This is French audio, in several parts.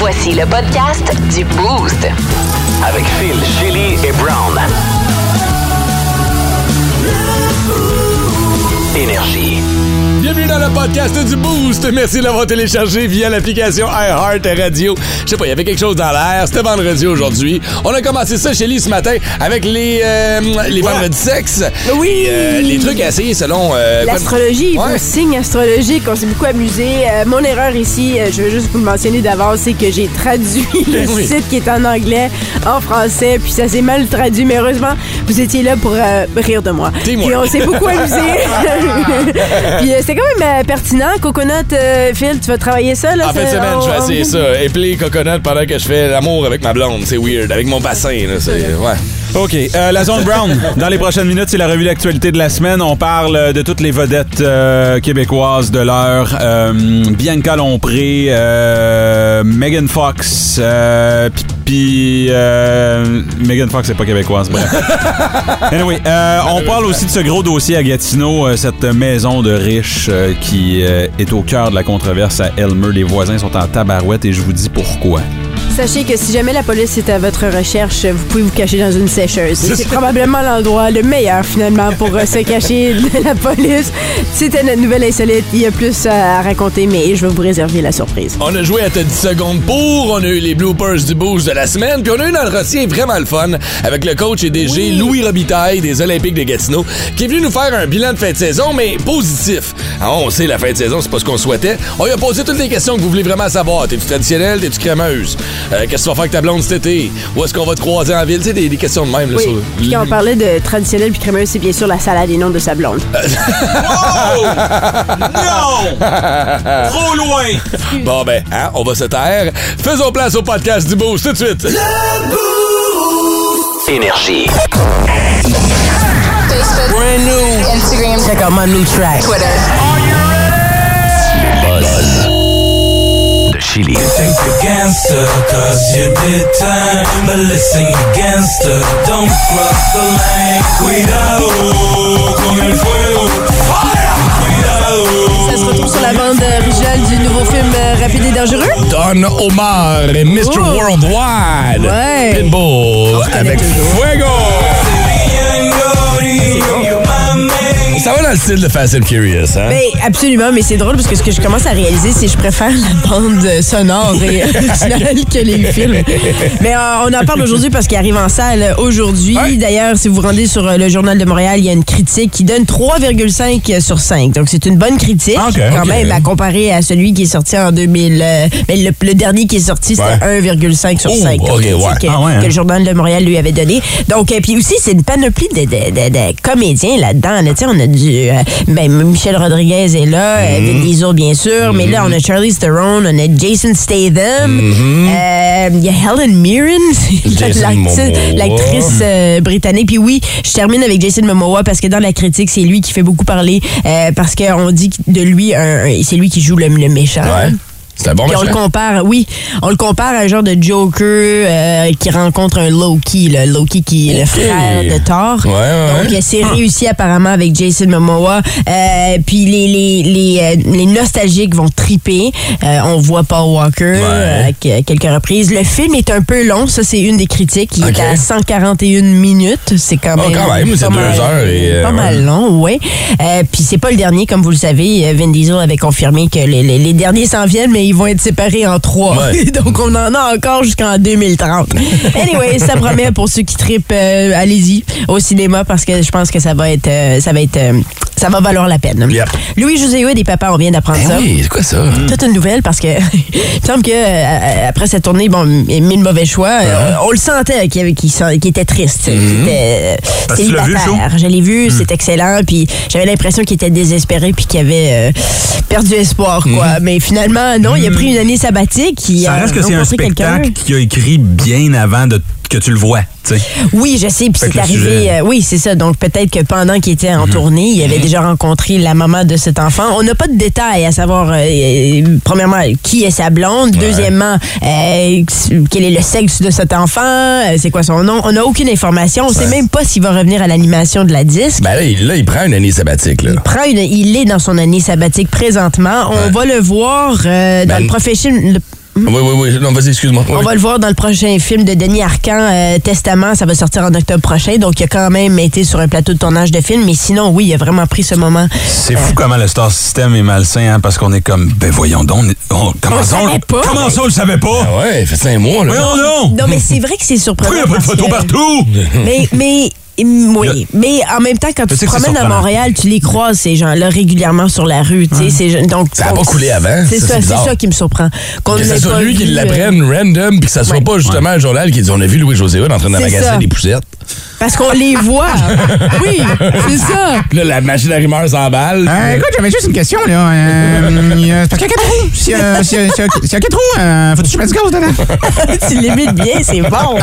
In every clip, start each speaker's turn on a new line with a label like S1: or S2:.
S1: Voici le podcast du Boost.
S2: Avec Phil, Chili et Brown. Énergie.
S3: Bienvenue dans le podcast du Boost. Merci de l'avoir téléchargé via l'application iHeart Radio. Je sais pas, il y avait quelque chose dans l'air. C'était vendredi aujourd'hui. On a commencé ça chez Lee ce matin avec les vendredis sexe.
S4: Oui.
S3: Les trucs à essayer selon...
S4: l'astrologie, vos signes astrologiques. On s'est beaucoup amusé. Mon erreur ici, je veux juste vous le mentionner d'avance, c'est que j'ai traduit le site qui est en anglais en français, puis ça s'est mal traduit. Mais heureusement, vous étiez là pour rire de moi. Puis on s'est beaucoup amusé. Puis c'est quand même pertinent. Coconut, Phil, tu vas travailler ça, là?
S3: En fin de semaine, je vais essayer ça. Épeler coconut pendant que je fais l'amour avec ma blonde. C'est weird. Avec mon bassin, là. C'est... Ouais.
S5: OK. La zone Brown. Dans les prochaines minutes, c'est la revue d'actualité de la semaine. On parle de toutes les vedettes québécoises de l'heure. Bianca Lompré, Megan Fox, puis Megan Fox, c'est pas québécoise. Bref. Anyway, on parle aussi de ce gros dossier à Gatineau, cette maison de riches qui est au cœur de la controverse à Elmer. Les voisins sont en tabarouette et je vous dis pourquoi.
S4: Sachez que si jamais la police est à votre recherche, vous pouvez vous cacher dans une sécheuse. C'est probablement l'endroit le meilleur, finalement, pour se cacher de la police. C'était notre nouvelle insolite. Il y a plus à raconter, mais je vais vous réserver la surprise.
S3: On a joué à 10 secondes pour. On a eu les bloopers du Boost de la semaine. Puis on a eu dans le dossier vraiment le fun avec le coach et DG Louis Robitaille des Olympiques de Gatineau qui est venu nous faire un bilan de fin de saison, mais positif. Alors, on sait, la fin de saison, c'est pas ce qu'on souhaitait. On lui a posé toutes les questions que vous voulez vraiment savoir. T'es-tu traditionnelle? T'es-tu crémeuse? Qu'est-ce que tu vas faire avec ta blonde cet été? Où est-ce qu'on va te croiser en ville? Tu sais, des questions de même. Là,
S4: oui. Puis quand on parlait de traditionnel puis crémeuse, c'est bien sûr la salade et non de sa blonde.
S5: Wow! Non! Trop loin!
S3: Bon, ben, hein, on va se taire. Faisons place au podcast du Boost tout de suite. Le
S2: Boost! Énergie.
S6: Facebook. Brand new. Instagram. Check out my new track. Twitter.
S2: Are you ready? Le buzz. Chili.
S7: You think you're gangster, cause you did time. But listen, you gangster, don't cross the line. Cuidado con el fuego.
S4: Ça se retrouve sur la bande originale du nouveau film Rapide et Dangereux.
S3: Don Omar et Mr. Worldwide.
S4: Ouais.
S3: Pitbull avec Fuego. Ça va dans le style de Fast and Curious, hein?
S4: Ben, absolument, mais c'est drôle parce que ce que je commence à réaliser, c'est que je préfère la bande sonore et originale que les films. Mais on en parle aujourd'hui parce qu'il arrive en salle aujourd'hui. Ouais. D'ailleurs, si vous vous rendez sur le Journal de Montréal, il y a une critique qui donne 3,5 sur 5. Donc, c'est une bonne critique, quand même, à comparer à celui qui est sorti en 2000. Le dernier qui est sorti, c'était 1,5 sur 5. Que le Journal de Montréal lui avait donné. Donc, puis aussi, c'est une panoplie de comédiens là-dedans. Là, on a Michel Rodriguez est là, Vin Diesel bien sûr, mais là on a Charlize Theron, on a Jason Statham, il y a Helen Mirren, l'actrice britannique. Puis oui, je termine avec Jason Momoa parce que dans la critique, c'est lui qui fait beaucoup parler parce qu'on dit de lui, c'est lui qui joue le méchant. Ouais.
S3: C'est un bon
S4: méchant. On le compare à un genre de Joker qui rencontre un Loki, Loki qui est le frère de Thor. Donc c'est réussi apparemment avec Jason Momoa. Puis les nostalgiques vont triper. On voit Paul Walker à quelques reprises. Le film est un peu long, ça c'est une des critiques. Il est à 141 minutes. C'est quand même.
S3: C'est 2 heures et
S4: pas mal long, oui. Puis c'est pas le dernier, comme vous le savez. Vin Diesel avait confirmé que les derniers s'en viennent, mais ils vont être séparés en 3. Ouais. Donc, on en a encore jusqu'en 2030. Anyway, ça promet pour ceux qui trippent, allez-y au cinéma parce que je pense que ça va valoir la peine. Yep. Louis-José Hood et Papa, on vient d'apprendre ça.
S3: Oui, c'est quoi ça?
S4: Toute une nouvelle parce que il me semble que après cette tournée, il a mis le mauvais choix. On le sentait qu'il était triste. Qu'il était célibataire. Je l'ai vu, c'est excellent. Puis j'avais l'impression qu'il était désespéré puis qu'il avait perdu espoir, quoi. Mais finalement, non, il a pris une année sabbatique.
S5: Ça reste que c'est un spectacle qu'il a écrit bien avant que tu le vois. T'sais.
S4: Oui, je sais, puis c'est arrivé... oui, c'est ça. Donc, peut-être que pendant qu'il était en tournée, il avait déjà rencontré la maman de cet enfant. On n'a pas de détails à savoir, premièrement, qui est sa blonde. Deuxièmement, quel est le sexe de cet enfant. C'est quoi son nom. On n'a aucune information. On ne sait même pas s'il va revenir à l'animation de la disque.
S3: Ben là, il prend une année sabbatique. Là.
S4: Il est dans son année sabbatique présentement. On va le voir dans le
S3: Oui. Non, vas-y, excuse-moi.
S4: On va le voir dans le prochain film de Denis Arcand, Testament. Ça va sortir en octobre prochain. Donc, il a quand même été sur un plateau de tournage de film. Mais sinon, oui, il a vraiment pris ce moment.
S5: C'est fou comment le star system est malsain, hein, parce qu'on est comme, ben voyons donc, comment ça, on le savait pas?
S3: Ah ouais, il fait 5 mois, là.
S5: Voyons donc!
S4: Non, mais c'est vrai que c'est surprenant.
S5: Pourquoi il n'y a pas de photos partout?
S4: Oui, mais en même temps, quand tu te promènes à Montréal, tu les croises, ces gens-là, régulièrement sur la rue. Donc,
S3: ça n'a pas coulé avant.
S4: C'est ça qui me surprend.
S3: Que ce soit lui qui l'apprenne random, puis que ça soit pas justement un journal qui dit on a vu Louis-José Hood en train de magasiner des poussettes.
S4: Parce qu'on les voit. Oui, c'est ça.
S3: Là, la machine à rumeurs s'emballe.
S8: Écoute, j'avais juste une question, là. Parce qu'il y a 4 roues. S'il y a 4 roues, faut-tu que je mette du gaz dedans?
S4: Tu l'imites bien, c'est bon.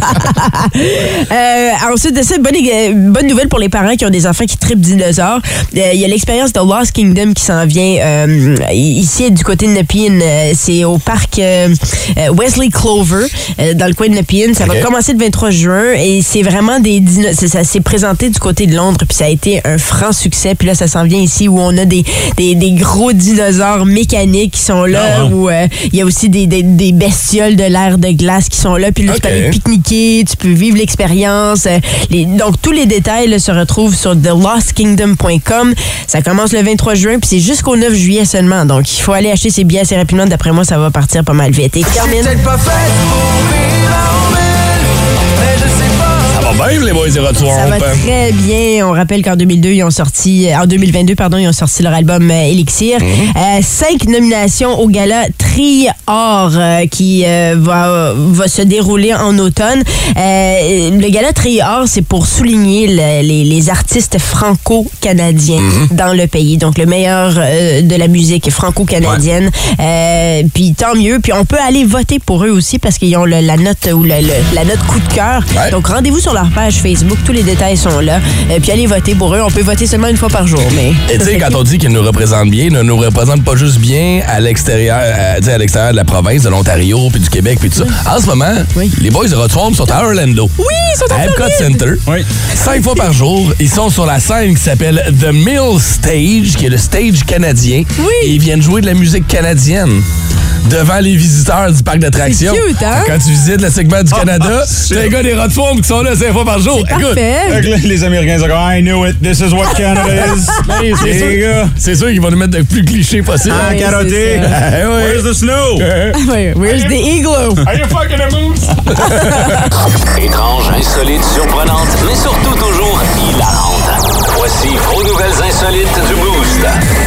S4: Ensuite de ça, bonne nouvelle pour les parents qui ont des enfants qui trippent dinosaures. Il y a l'expérience de Lost Kingdom qui s'en vient ici du côté de Nepean. C'est au parc Wesley Clover, dans le coin de Nepean. Ça va commencer le 23 juin et c'est vraiment ça s'est présenté du côté de Londres, puis ça a été un franc succès. Puis là, ça s'en vient ici où on a des gros dinosaures mécaniques qui sont là, où il y a aussi des bestioles de l'ère de glace qui sont là. Puis là, tu peux aller pique-niquer, tu peux vivre l'expérience. Donc, tous les détails là, se retrouvent sur thelostkingdom.com. Ça commence le 23 juin, puis c'est jusqu'au 9 juillet seulement. Donc, il faut aller acheter ses billets assez rapidement. D'après moi, ça va partir pas mal vite. Et termine.
S3: Même les boys et Retour.
S4: Ça va très bien. On rappelle qu'en 2022, ils ont sorti leur album Elixir. 5 nominations au gala Tri-Or qui va se dérouler en automne. Le gala Tri-Or, c'est pour souligner les artistes franco-canadiens dans le pays. Donc, le meilleur de la musique franco-canadienne. Puis tant mieux. Puis on peut aller voter pour eux aussi parce qu'ils ont la note ou la note coup de cœur. Ouais. Donc, rendez-vous sur leur page Facebook. Tous les détails sont là. Puis allez voter pour eux. On peut voter seulement une fois par jour. Mais
S3: et tu sais, quand on dit qu'ils nous représentent bien, ils ne nous représentent pas juste bien à l'extérieur de la province, de l'Ontario, puis du Québec, puis tout ça. En ce moment, les Boys de Rotoirme sont à Orlando.
S4: Oui, ils sont à
S3: Epcot Center. 5 fois par jour. Ils sont sur la scène qui s'appelle The Mill Stage, qui est le stage canadien. Oui. Et ils viennent jouer de la musique canadienne devant les visiteurs du parc d'attractions.
S4: C'est cute, hein?
S3: Quand tu visites le segment du Canada, c'est les gars des Rotoirme qui sont là 5 fois par jour.
S4: C'est parfait.
S5: Les Américains sont comme I knew it, this is what Canada is.
S3: C'est sûr qu'ils vont nous mettre le plus cliché possible.
S5: Ah, carotté. Where's the snow?
S4: Where's the igloo?
S3: Are you fucking a moose?
S2: Étrange, insolite, surprenante, mais surtout toujours hilarante. Voici vos nouvelles insolites du Boost.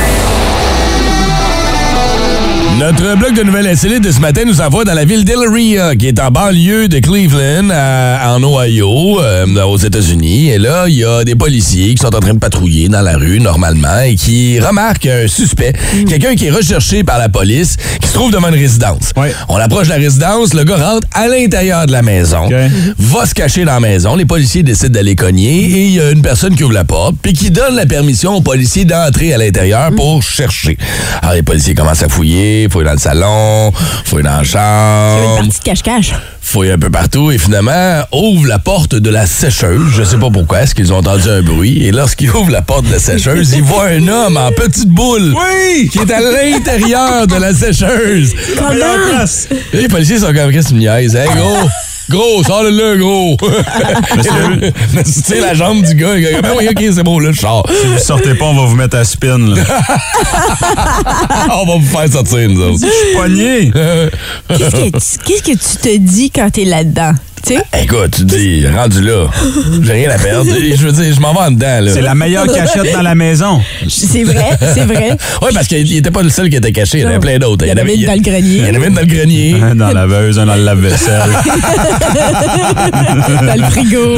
S3: Notre bloc de nouvelles insolites de ce matin nous envoie dans la ville d'Elyria, qui est en banlieue de Cleveland, en Ohio, aux États-Unis. Et là, il y a des policiers qui sont en train de patrouiller dans la rue, normalement, et qui remarquent un suspect, quelqu'un qui est recherché par la police, qui se trouve devant une résidence. Oui. On approche de la résidence, le gars rentre à l'intérieur de la maison, va se cacher dans la maison, les policiers décident d'aller cogner, et il y a une personne qui ouvre la porte, puis qui donne la permission aux policiers d'entrer à l'intérieur pour chercher. Alors, les policiers commencent à fouiller, fouiller dans le salon, fouiller dans la chambre.
S4: C'est une partie de cache-cache.
S3: Fouiller un peu partout et finalement ouvre la porte de la sécheuse. Je sais pas pourquoi, est-ce qu'ils ont entendu un bruit. Et lorsqu'ils ouvrent la porte de la sécheuse, ils voient un homme en petite boule qui est à l'intérieur de la sécheuse.
S4: Comment?
S3: Et les policiers sont comme, qu'est-ce que tu me niaises? Hey, gros! Gros, sors de là, gros! Tu sais, la jambe du gars, il dit, oui, ok, c'est bon, là, je sors.
S5: Si vous sortez pas, on va vous mettre à spin, là.
S3: On va vous faire sortir, nous autres.
S5: Je suis pogné!
S4: Qu'est-ce que tu te dis quand t'es là-dedans?
S3: Écoute, tu dis, rendu là, j'ai rien à perdre. Je veux dire, je m'en vais en dedans, là.
S5: C'est la meilleure cachette dans la maison.
S4: C'est vrai, c'est vrai.
S3: Oui, parce qu'il était pas le seul qui était caché, il y en avait plein d'autres.
S4: Il y en avait une dans le grenier.
S3: Il y en avait une dans le grenier.
S5: Un dans la laveuse, un dans le lave-vaisselle.
S4: Dans le frigo.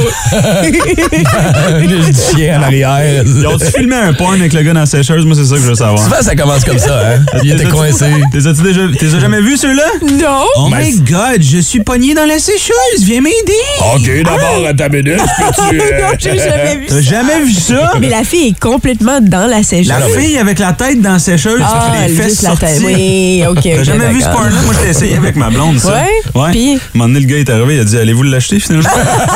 S3: Le chien en arrière.
S5: Ils ont-tu filmé un porn avec le gars dans la sécheuse? Moi, c'est ça que je veux savoir.
S3: Souvent, ça commence comme ça, hein? Il était coincé.
S5: T'es jamais vu, ceux-là?
S4: Non.
S5: Oh my God, je suis pogné dans la sécheuse. viens m'aider.
S3: OK, d'abord, à ta minute, peux-tu...
S4: Non, j'ai jamais vu ça.
S5: T'as jamais vu ça?
S4: Mais la fille est complètement dans la sécheuse.
S5: La fille avec la tête dans la sécheuse, les fesses
S4: juste la
S5: sorties.
S4: tête. Oui, OK.
S5: T'as jamais vu ce
S4: d'accord.
S5: part-là? Moi, je l'ai essayé avec ma blonde, ça.
S4: Ouais? Puis?
S5: À un moment donné, le gars est arrivé, il a dit, allez-vous l'acheter, finalement?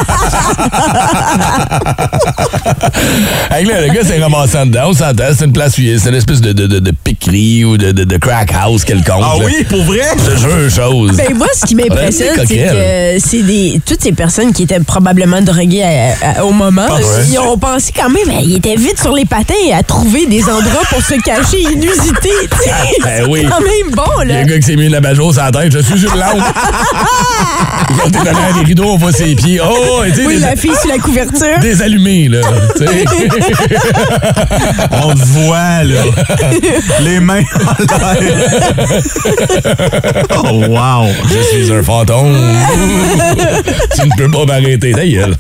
S3: Hey, là, le gars s'est ramassé en dedans, on s'entend, c'est une place où c'est une espèce de piquerie ou de crack house quelconque.
S5: Ah
S3: là.
S5: oui, pour vrai?
S3: Je te jure chose.
S4: Ben, moi, ce qui m'impressionne,
S3: Ouais,
S4: c'est que c'est toutes ces personnes qui étaient probablement droguées au moment, ils ont pensé quand même, ils étaient vite sur les patins à trouver des endroits pour se cacher inusités.
S3: Ben oui.
S4: C'est quand même bon,
S3: Il y a
S4: là.
S3: un gars qui s'est mis une abat-jour sur la tête, je suis une lampe. Quand t'es derrière les rideaux, on voit ses pieds. Oh, tu sais,
S4: Oui, la fille sur la couverture.
S3: désallumé, là. Tu sais.
S5: On te voit, là. Les mains en l'air. Oh, wow.
S3: Je suis un fantôme. Tu ne peux pas m'arrêter, ta gueule.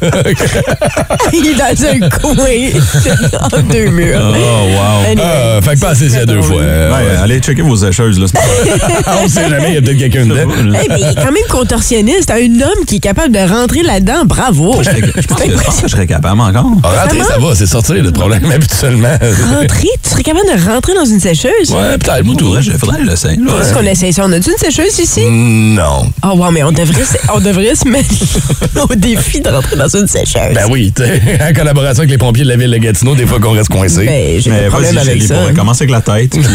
S4: Il est dans un coin, entre deux murs.
S5: Oh, wow.
S4: Anyway,
S3: Fait que passez ça deux fois.
S5: Ouais, allez checker vos sécheuses, là.
S3: On sait jamais, il y a peut-être quelqu'un dedans.
S4: Hey, mais il est quand même contorsionniste. Un homme qui est capable de rentrer là-dedans. Bravo.
S5: Je pense que je serais capable encore.
S3: Rentrer, ça va, c'est sortir le problème habituellement.
S4: Rentrer? Tu serais capable de rentrer dans une sécheuse?
S3: Ouais, peut-être, moi, tout.
S5: Faudrait que je l'essaye.
S4: Est-ce qu'on essaie ça? On a-tu une sécheuse ici?
S3: Non.
S4: Oh, wow, mais on devrait se mettre au défi de rentrer dans une sécheuse.
S3: Ben oui, tu sais, en collaboration avec les pompiers de la ville de Gatineau, des fois qu'on reste coincé.
S4: Ben, j'ai pas de problème avec ça.
S5: On commencer avec la tête. Puis,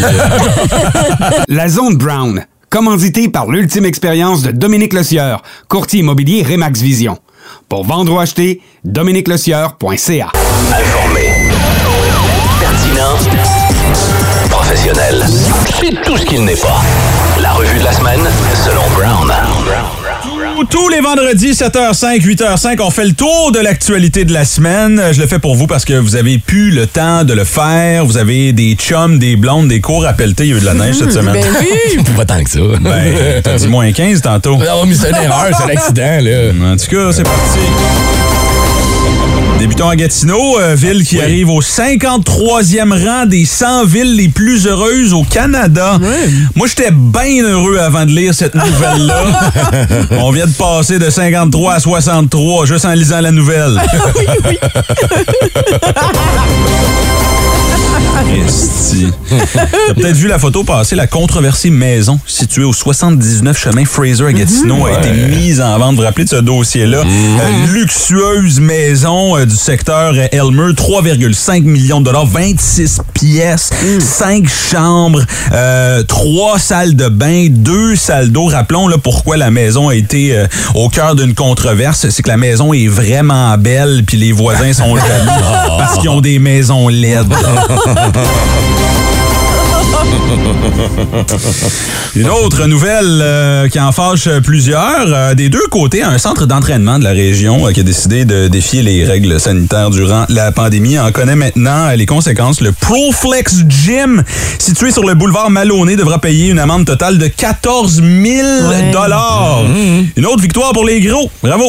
S9: La Zone Brown, commanditée par l'ultime expérience de Dominique Lecieur, courtier immobilier Remax Vision. Pour vendre ou acheter, dominiquelecieur.ca.
S2: Informé. Pertinent. Professionnel. C'est tout ce qu'il n'est pas. La revue de la semaine, selon Brown.
S5: tous les vendredis, 7h05, 8h05, on fait le tour de l'actualité de la semaine. Je le fais pour vous parce que vous avez plus le temps de le faire. Vous avez des chums, des blondes, des cours à pelleter. Il y a eu de la neige cette semaine.
S4: Ben oui!
S3: Pas tant que ça.
S5: Ben, t'as dit moins 15 tantôt.
S3: Non, mais c'est une erreur, c'est un accident, là.
S5: En tout cas, c'est parti. Débutons à Gatineau, ville qui arrive au 53e rang des 100 villes les plus heureuses au Canada. Ouais. Moi, j'étais bien heureux avant de lire cette nouvelle-là. On vient de passer de 53 à 63 juste en lisant la nouvelle.
S4: Oui, oui.
S5: Esti. T'as peut-être vu la photo passer, la controversée maison située au 79 chemin Fraser à Gatineau a été mise en vente. Vous vous rappelez de ce dossier-là? Luxueuse maison du secteur Elmer, 3,5 millions de dollars, 26 pièces, 5 chambres, 3 salles de bain, 2 salles d'eau. Rappelons là, pourquoi la maison a été au cœur d'une controverse. C'est que la maison est vraiment belle puis les voisins sont jaloux parce qu'ils ont des maisons LED. Une autre nouvelle qui en fâche plusieurs. Des deux côtés, un centre d'entraînement de la région qui a décidé de défier les règles sanitaires durant la pandémie en connaît maintenant les conséquences. Le ProFlex Gym, situé sur le boulevard Maloney, devra payer une amende totale de 14 000 $. Une autre victoire pour les gros. Bravo!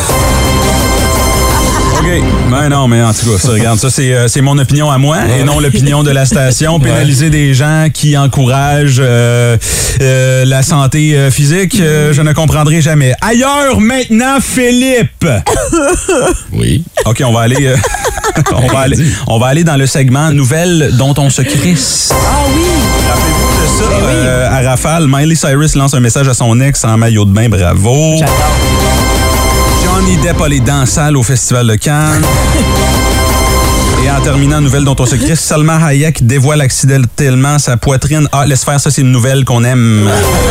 S5: OK. Ben non, mais en tout cas, ça, regarde, ça, c'est mon opinion à moi et non l'opinion de la station. Pénaliser des gens qui encouragent la santé physique, je ne comprendrai jamais. Ailleurs, maintenant, Philippe!
S3: Oui.
S5: OK, on va aller... on va aller dans le segment nouvelles dont on se crisse.
S4: Ah oui!
S5: Rappelez-vous de ça. À rafale, Miley Cyrus lance un message à son ex en maillot de bain. Bravo!
S4: J'adore.
S5: Johnny Depp a les dents sales au Festival de Cannes. Et en terminant, nouvelle dont on se crisse, Salma Hayek dévoile accidentellement sa poitrine. Ah, laisse faire, ça, c'est une nouvelle qu'on aime.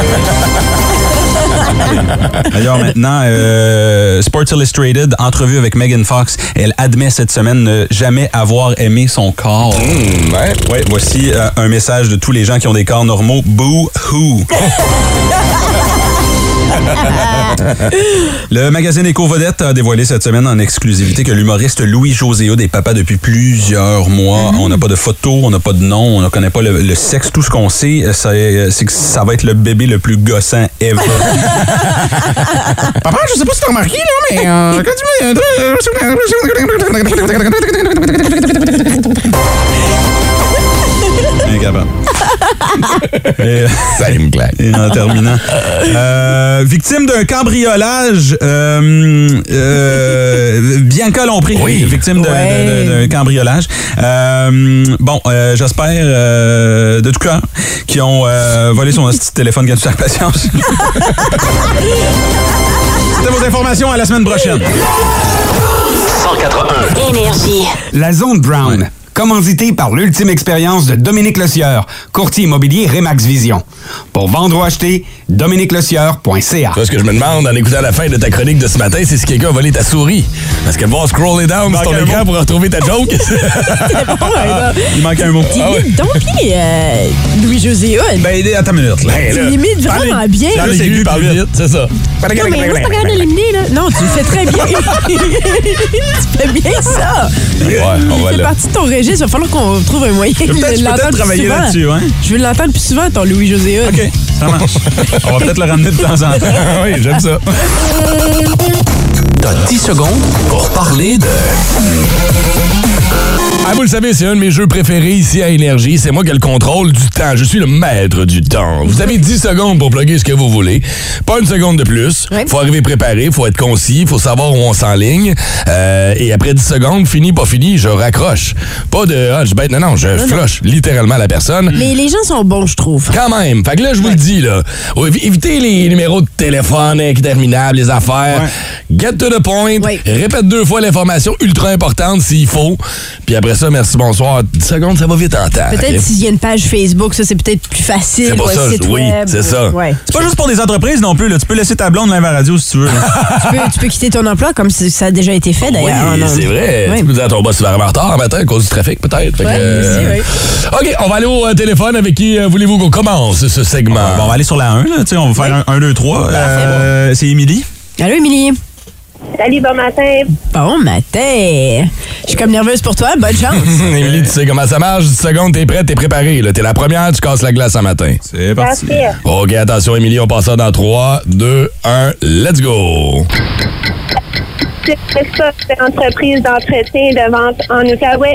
S5: D'ailleurs, maintenant, Sports Illustrated, entrevue avec Megan Fox, elle admet cette semaine ne jamais avoir aimé son corps. Ouais, voici un message de tous les gens qui ont des corps normaux. Boo-hoo! Le magazine Éco-Vedette a dévoilé cette semaine en exclusivité que l'humoriste Louis-José Hood est papa depuis plusieurs mois. On n'a pas de photo, on n'a pas de nom, on ne connaît pas le sexe. Tout ce qu'on sait, c'est que ça va être le bébé le plus gossant ever.
S8: Papa, je sais pas si t'as remarqué, là, mais quand tu
S5: Incapable.
S3: Salut, me claque.
S5: Et en terminant. Victime d'un cambriolage, Bianca Lompré.
S3: Oui.
S5: Victime d'un cambriolage. J'espère de tout cœur qu'ils ont volé son petit téléphone Gagne chaque patience. C'était vos informations à la semaine prochaine.
S2: 181.
S1: Énergie.
S9: La Zone Brown. Commandité par l'ultime expérience de Dominique Lecieur, courtier immobilier Remax Vision. Pour vendre ou acheter, dominiquelecieur.ca.
S3: Ce que je me demande en écoutant la fin de ta chronique de ce matin, c'est si quelqu'un a volé ta souris. Parce que voir scroller down sur ton écran pour retrouver ta joke.
S5: Il manque un mot.
S4: Tu imites donc bien Louis-José Hood.
S5: Ben, attends une minute. Là.
S4: Tu l'imites vraiment bien.
S3: Parle aigu, parle vite, c'est ça.
S4: Non, mais moi, je suis pas capable de l'éliminer, là. Non, tu le fais très bien. Tu fais bien ça.
S3: Ouais, on va
S4: C'est
S3: là.
S4: parti de ton registre. Il va falloir qu'on trouve un moyen de
S5: Peut-être
S4: l'entendre plus
S5: travailler
S4: souvent.
S5: là-dessus, hein?
S4: Je veux l'entendre plus souvent, ton Louis-José Hood.
S5: OK, ça marche. On va peut-être le ramener de temps en temps.
S3: Oui, j'aime ça.
S2: T'as 10 secondes pour parler de...
S3: Ah, vous le savez, c'est un de mes jeux préférés ici à Énergie. C'est moi qui ai le contrôle du temps. Je suis le maître du temps. Vous avez 10 secondes pour plugger ce que vous voulez. Pas une seconde de plus.
S4: Ouais.
S3: Faut arriver préparé, faut être concis, faut savoir où on s'enligne. Et après 10 secondes, fini, pas fini, je raccroche. Pas de « Ah, je bête ». Non, je flush littéralement la personne.
S4: Mais les gens sont bons, je trouve.
S3: Quand même. Fait que là, je vous le dis, là. Évitez les numéros de téléphone interminables, les affaires. Get to the point.
S4: Oui.
S3: Répète 2 fois l'information ultra importante s'il faut. Puis après ça, merci, bonsoir. 10 secondes, ça va vite en temps.
S4: Peut-être
S3: Ok?
S4: s'il y a une page Facebook, ça, c'est peut-être plus facile.
S3: C'est pour
S4: ou un
S3: ça,
S4: site
S3: oui,
S4: web,
S3: c'est ça.
S4: Ouais.
S5: C'est pas juste pour des entreprises non plus. Là. Tu peux laisser ta blonde live à la radio si tu veux. Là.
S4: Tu peux quitter ton emploi comme ça a déjà été fait, d'ailleurs.
S3: Oui,
S4: en ondes.
S3: c'est vrai.
S4: Oui.
S3: Tu peux dire à ton boss, tu vas arriver en retard matin à cause du trafic, peut-être. Fait que,
S4: Ouais,
S3: OK, on va aller au téléphone. Avec qui voulez-vous qu'on commence ce segment?
S5: Bon, on va aller sur la 1. Là. Tu sais, on va faire 1, 2, 3. C'est Émilie.
S4: Allô, Émilie?
S10: Salut, bon matin.
S4: Bon matin. Je suis comme nerveuse pour toi. Bonne chance.
S3: Émilie, tu sais comment ça marche. 10 secondes, t'es prête, t'es préparée. T'es la première, tu casses la glace ce matin.
S5: C'est parti.
S10: Parfait.
S3: OK, attention, Émilie, on passe ça dans 3, 2, 1, let's go!
S10: C'est ça, c'est entreprise d'entretien et de vente en Outaouais,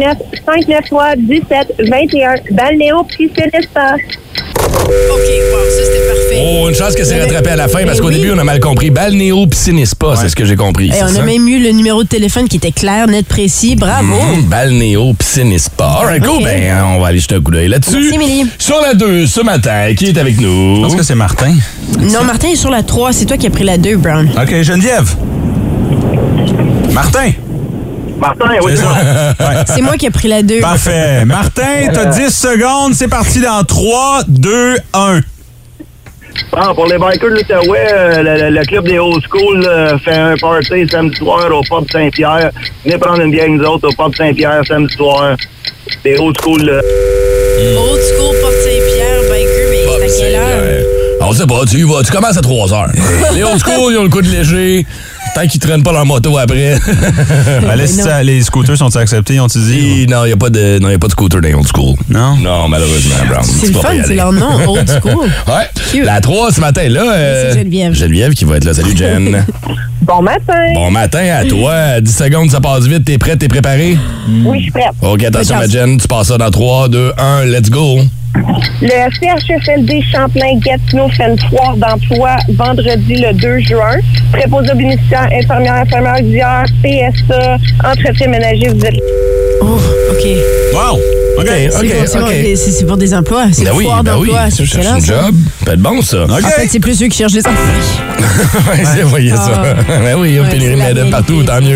S10: 819-593-1721, Balnéo, puis Célestin.
S4: OK, wow, ça, c'était parfait.
S3: Oh, une chance que c'est rattrapé à la fin, parce qu'au début, on a mal compris. Balnéo Piscinispa, c'est ce que j'ai compris.
S4: Hey,
S3: c'est
S4: on
S3: ça?
S4: a même eu le numéro de téléphone qui était clair, net, précis. Bravo.
S3: Balnéo Piscinispa. All right, cool.
S4: Ok.
S3: Ben, on va aller jeter un coup d'œil là-dessus.
S4: Merci, Émilie.
S3: Sur la 2, ce matin, qui est avec nous?
S5: Je pense que c'est Martin.
S4: Non, Martin est sur la 3. C'est toi qui as pris la 2, Brown.
S5: OK, Geneviève. Martin.
S11: Martin, oui,
S5: C'est ça. Ouais.
S4: C'est moi qui ai pris la 2.
S5: Parfait. Martin, t'as 10 secondes. C'est parti dans 3, 2, 1.
S11: Bon, pour les bikers de l'Outaouais, le club des old school fait un party samedi soir au pub Saint-Pierre. Venez prendre une bière avec nous autres au pub Saint-Pierre samedi soir. Des old school.
S4: Old school, Pop Saint-Pierre, biker, mais c'est à quelle heure?
S3: On sait pas, tu commences à 3 heures. Les old school, ils ont le coup de léger. Tant qu'ils traînent pas leur moto après.
S5: Ben là, si les scooters sont acceptés, ont-tu dit?
S3: Non, il n'y a pas de scooter dans les old school.
S5: Non?
S3: Non, malheureusement, Brown.
S4: C'est
S3: Tu
S4: le
S3: peux pas
S4: fun,
S3: y
S4: c'est
S3: aller.
S4: leur nom, old school.
S3: Ouais.
S4: Cute.
S3: La 3 ce matin-là.
S4: C'est Geneviève.
S3: Geneviève qui va être là. Salut, Jen.
S10: Bon matin.
S3: Bon matin à toi. 10 secondes, ça passe vite. T'es prête, t'es préparée?
S10: Oui, je suis prête.
S3: OK, attention, ma
S4: Bonne chance.
S3: Jen. Tu passes ça dans 3, 2, 1, let's go.
S10: Le CHSLD Champlain-Gatineau fait une foire d'emploi vendredi le 2 juin. Préposé aux bénéficiaires, infirmières, auxiliaires, PSA, entretien ménager, vous êtes...
S4: Oh, OK.
S5: Wow! OK.
S4: C'est pour des emplois. C'est
S3: Ben
S4: une
S3: oui,
S4: foire
S3: ben oui.
S4: d'emploi.
S3: Tu
S4: C'est
S3: cherches
S4: excellent,
S3: un
S4: ça.
S3: job. Ça peut être bon, ça.
S5: OK.
S4: En fait, c'est plus eux qui cherchent des emplois.
S3: Ouais, c'est voyez ça. Ben oui, il y a
S4: Ouais,
S3: pénurie de
S4: c'est la
S3: main-d'œuvre partout,
S4: réalité.
S3: tant mieux.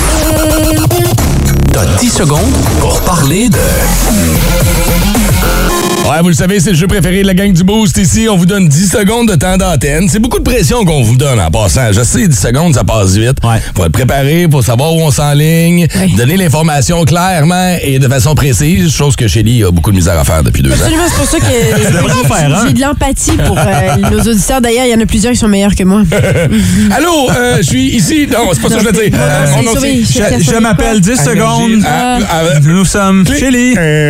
S2: T'as 10 secondes pour parler de...
S3: Ouais, vous le savez, c'est le jeu préféré de la gang du Boost ici. On vous donne 10 secondes de temps d'antenne. C'est beaucoup de pression qu'on vous donne en passant. Je sais, 10 secondes, ça passe vite.
S5: Ouais.
S3: Faut être préparé, faut savoir où on s'enligne,
S4: Ouais.
S3: donner l'information clairement et de façon précise, chose que Shelly a beaucoup de misère à faire depuis 2 ans.
S4: Absolument, c'est pour ça que
S5: devrais en faire un.
S4: j'ai de l'empathie pour nos auditeurs. D'ailleurs, il y en a plusieurs qui sont meilleurs que moi.
S3: Allô, je suis ici. Non, c'est pas ça que je voulais dire.
S4: c'est
S3: Mon nom,
S4: sauvé.
S3: c'est-
S5: Je m'appelle 10 secondes. Nous sommes Shelly.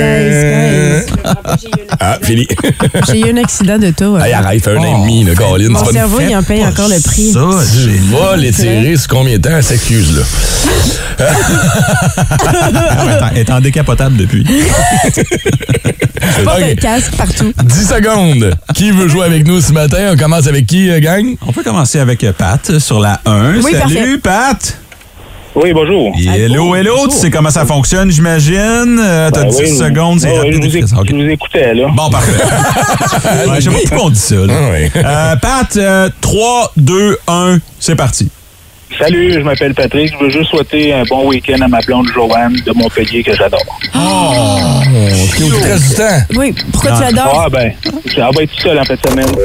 S3: Fini.
S4: J'ai eu un accident de taux.
S3: Hey, arrête, fait un an et demi, le Colin.
S4: Mon
S3: C'est pas une
S4: cerveau, il en paye encore le prix.
S3: Ça, tu vas l'étirer sur combien de temps? S'excuse, là.
S5: Elle est en décapotable depuis.
S4: Je porte un casque partout.
S3: 10 secondes. Qui veut jouer avec nous ce matin? On commence avec qui, gang?
S5: On peut commencer avec Pat sur la 1.
S4: Oui,
S5: Salut, Pat!
S11: Oui, bonjour.
S5: Hello. Tu sais comment ça fonctionne, j'imagine? T'as 10 secondes, c'est rapide.
S11: Je vous écoutais, là.
S5: Bon, parfait. Je sais pas pourquoi on dit ça, là. Pat, 3, 2, 1, c'est parti.
S11: Salut, je m'appelle Patrick. Je veux juste souhaiter un bon week-end à ma blonde Joanne de Montpellier que j'adore.
S3: Tu restes du temps.
S4: Oui, pourquoi tu l'adores?
S11: Ah, ben, elle va être toute seule en fin de semaine.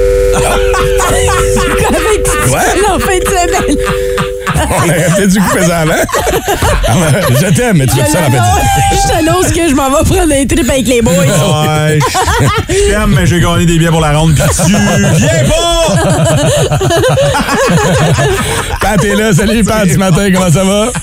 S4: En fin de semaine.
S3: On aurait peut-être dû couper ça avant. Je t'aime, mais tu vas tout seul en fait.
S4: Je t'annonce que je m'en vais prendre un trip avec les boys.
S5: Ouais, je t'aime, mais j'ai gagné des billets pour la ronde, pis tu viens pas!
S3: Pat est là. Salut, Pat, ce matin, comment ça va?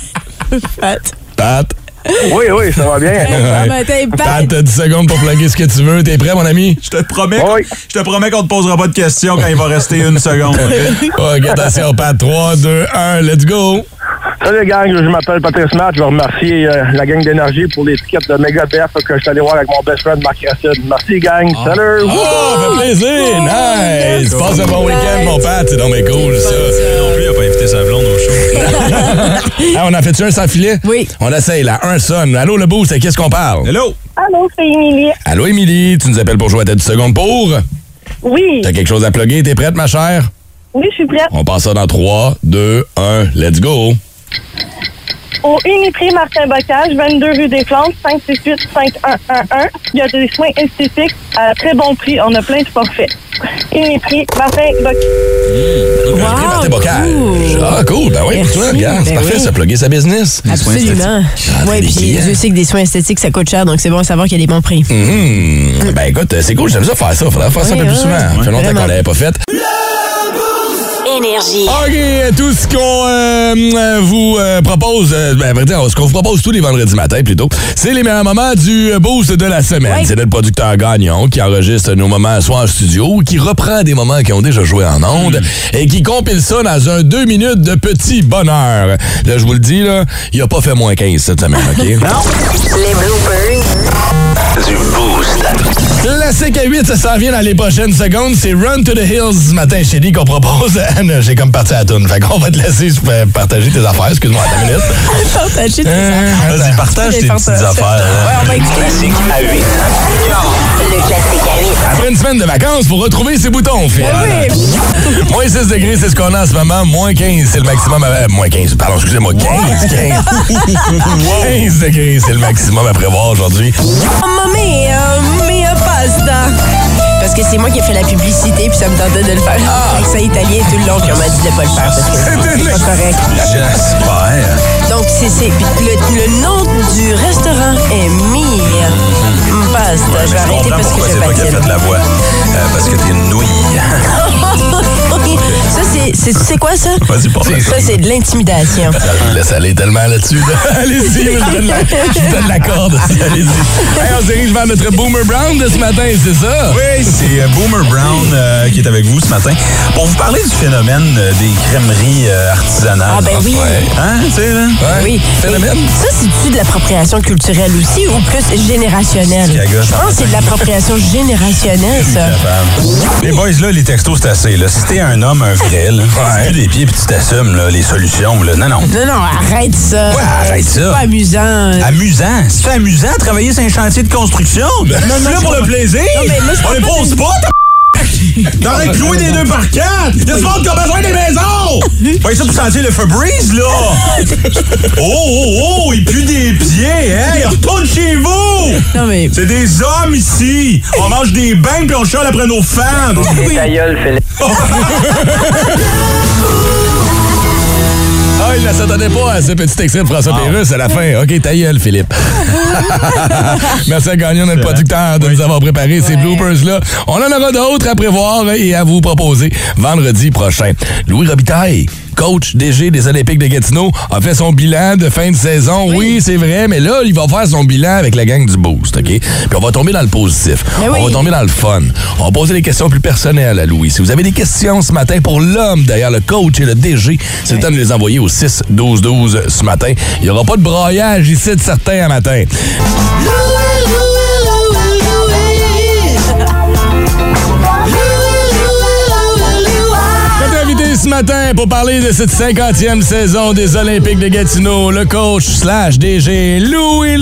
S3: Pat.
S11: Oui, ça va bien.
S3: Pat, t'as 10 secondes pour plugger ce que tu veux. T'es prêt, mon ami?
S5: Je te promets qu'on te posera pas de questions quand il va rester une seconde.
S3: OK, attention, Pat. 3, 2, 1, let's go!
S11: Salut, gang. Je m'appelle Patrice Matt. Je veux remercier la gang d'énergie pour l'étiquette de Megadeth que je suis allé voir avec mon best friend Marc Racine. Merci, gang. Salut!
S3: Ça fait plaisir! Nice! Passe un bon week-end, mon Pat. C'est donc bien cool, ça.
S5: Non plus, il a pas invité sa blonde au show.
S3: On en fait-tu un sans filet?
S4: Oui.
S3: On essaye, là. Un sonne. Allô, le boost, à qui est-ce qu'on parle?
S5: Hello!
S10: Allô, c'est Émilie.
S3: Allô, Émilie. Tu nous appelles pour jouer à tête 10 secondes pour?
S10: Oui.
S3: T'as quelque chose à plugger? T'es prête, ma chère?
S10: Oui, je suis prête.
S3: On passe ça dans 3, 2, 1, let's go!
S10: Au Uniprix Martin Bocage, 22 rue des Flandres, 568-5111. Il y a des soins esthétiques à très bon prix. On a plein de forfaits. Uniprix Martin Bocage.
S3: Martin Bocage. Ah, cool. Ben oui,
S4: Merci.
S3: tu vois, regarde, c'est parfait, ça plugger sa business.
S4: Absolument. Oui, puis je sais que des soins esthétiques, ça coûte cher, donc c'est bon à savoir qu'il y a des bons prix.
S3: Ben écoute, c'est cool, j'aime ça faire ça. Faudrait faire ça un peu plus souvent. Ça fait longtemps qu'on l'avait pas fait.
S1: Énergie.
S3: OK, tout ce qu'on vous propose, ce qu'on vous propose tous les vendredis matins plutôt, c'est les meilleurs moments du boost de la semaine.
S4: Oui.
S3: C'est notre producteur Gagnon qui enregistre nos moments soit en studio, qui reprend des moments qui ont déjà joué en ondes et qui compile ça dans un 2 minutes de petit bonheur. Là, je vous le dis, là, il a pas fait moins 15 cette semaine, OK?
S1: Les bloopers
S2: Du boost.
S3: Classique à 8, ça s'en vient dans les prochaines secondes. C'est Run to the Hills ce matin chez lui qu'on propose. Anne, j'ai comme parti à la toune. Fait qu'on va te laisser partager tes affaires. Excuse-moi, attends une minute.
S4: Partager tes affaires.
S5: Vas-y, partage tes petites affaires.
S4: Ouais, on va écouter.
S2: Classique à 8.
S1: Le classique à 8.
S3: Après une semaine de vacances, pour retrouver ses boutons, Phil.
S4: Oui.
S3: Moins 6 degrés, c'est ce qu'on a en ce moment. Moins 15, c'est le maximum. Moins 15, pardon, excusez-moi. 15. 15 degrés, c'est le maximum à prévoir aujourd'hui.
S4: Mamma mia pasta. Parce que c'est moi qui ai fait la publicité, puis ça me tentait de le faire. Accent italien tout le long, puis on m'a dit de pas le faire parce que c'est pas correct.
S5: J'espère.
S4: Donc, le nom du restaurant est Mia Pasta. Je vais arrêter parce que je
S5: c'est toi qui as
S4: patine.
S5: fait la voix. Parce que t'es une nouille.
S4: Ça, c'est quoi ça?
S5: Vas-y, pas
S4: Ça, c'est de l'intimidation.
S3: Laisse aller tellement là-dessus. Là. Allez-y, je vous donne la corde. Allez-y. Hey, on se dirige vers notre Boomer Brown de ce matin, c'est ça?
S5: Oui, c'est Boomer Brown qui est avec vous ce matin pour vous parler du phénomène des crèmeries artisanales.
S4: Ah, ben oui.
S5: Hein, tu sais, là?
S3: Ouais.
S4: Oui.
S3: Phénomène.
S4: Ça, c'est-tu de l'appropriation culturelle aussi ou plus générationnelle?
S5: Ce qui agace.
S4: Je pense que c'est de l'appropriation générationnelle, ça.
S5: Les boys, là, les textos, c'est assez. Là. Si t'es un homme, un vrai, là, tu des pieds puis tu t'assumes là, les solutions. Là. Non.
S4: Non, arrête ça.
S5: Ouais, arrête ça.
S4: C'est pas amusant.
S5: Amusant? C'est amusant de travailler sur un chantier de construction?
S4: non,
S5: là pour le plaisir?
S4: Non, mais moi, je
S5: on les pose pas, t'aurais cloué des 2 par 4! Y'a du monde qui a besoin des maisons! Fais ça pour sentir le Febreze, là! Oh! Il pue des pieds! Hey, retourne chez vous!
S4: Non, mais...
S5: C'est des hommes ici! On mange des bains puis on chiale après nos femmes!
S11: Ta gueule, Philippe.
S3: Ah, il ne s'attendait pas à ce petit extrait de François Pérusse à la fin. OK, ta gueule, Philippe. Merci à Gagnon, notre producteur, de nous avoir préparé ces bloopers-là. On en aura d'autres à prévoir et à vous proposer vendredi prochain. Louis Robitaille, coach DG des Olympiques de Gatineau, a fait son bilan de fin de saison. Oui, c'est vrai, mais là, il va faire son bilan avec la gang du Boost, OK? Puis on va tomber dans le positif. On va tomber dans le fun. On va poser des questions plus personnelles à Louis. Si vous avez des questions ce matin pour l'homme derrière le coach et le DG, c'est le temps de les envoyer au 6-12-12 ce matin. Il n'y aura pas de braillage ici de certains à matin. matin pour parler de cette 50e saison des Olympiques de Gatineau. Le coach / DG Louis.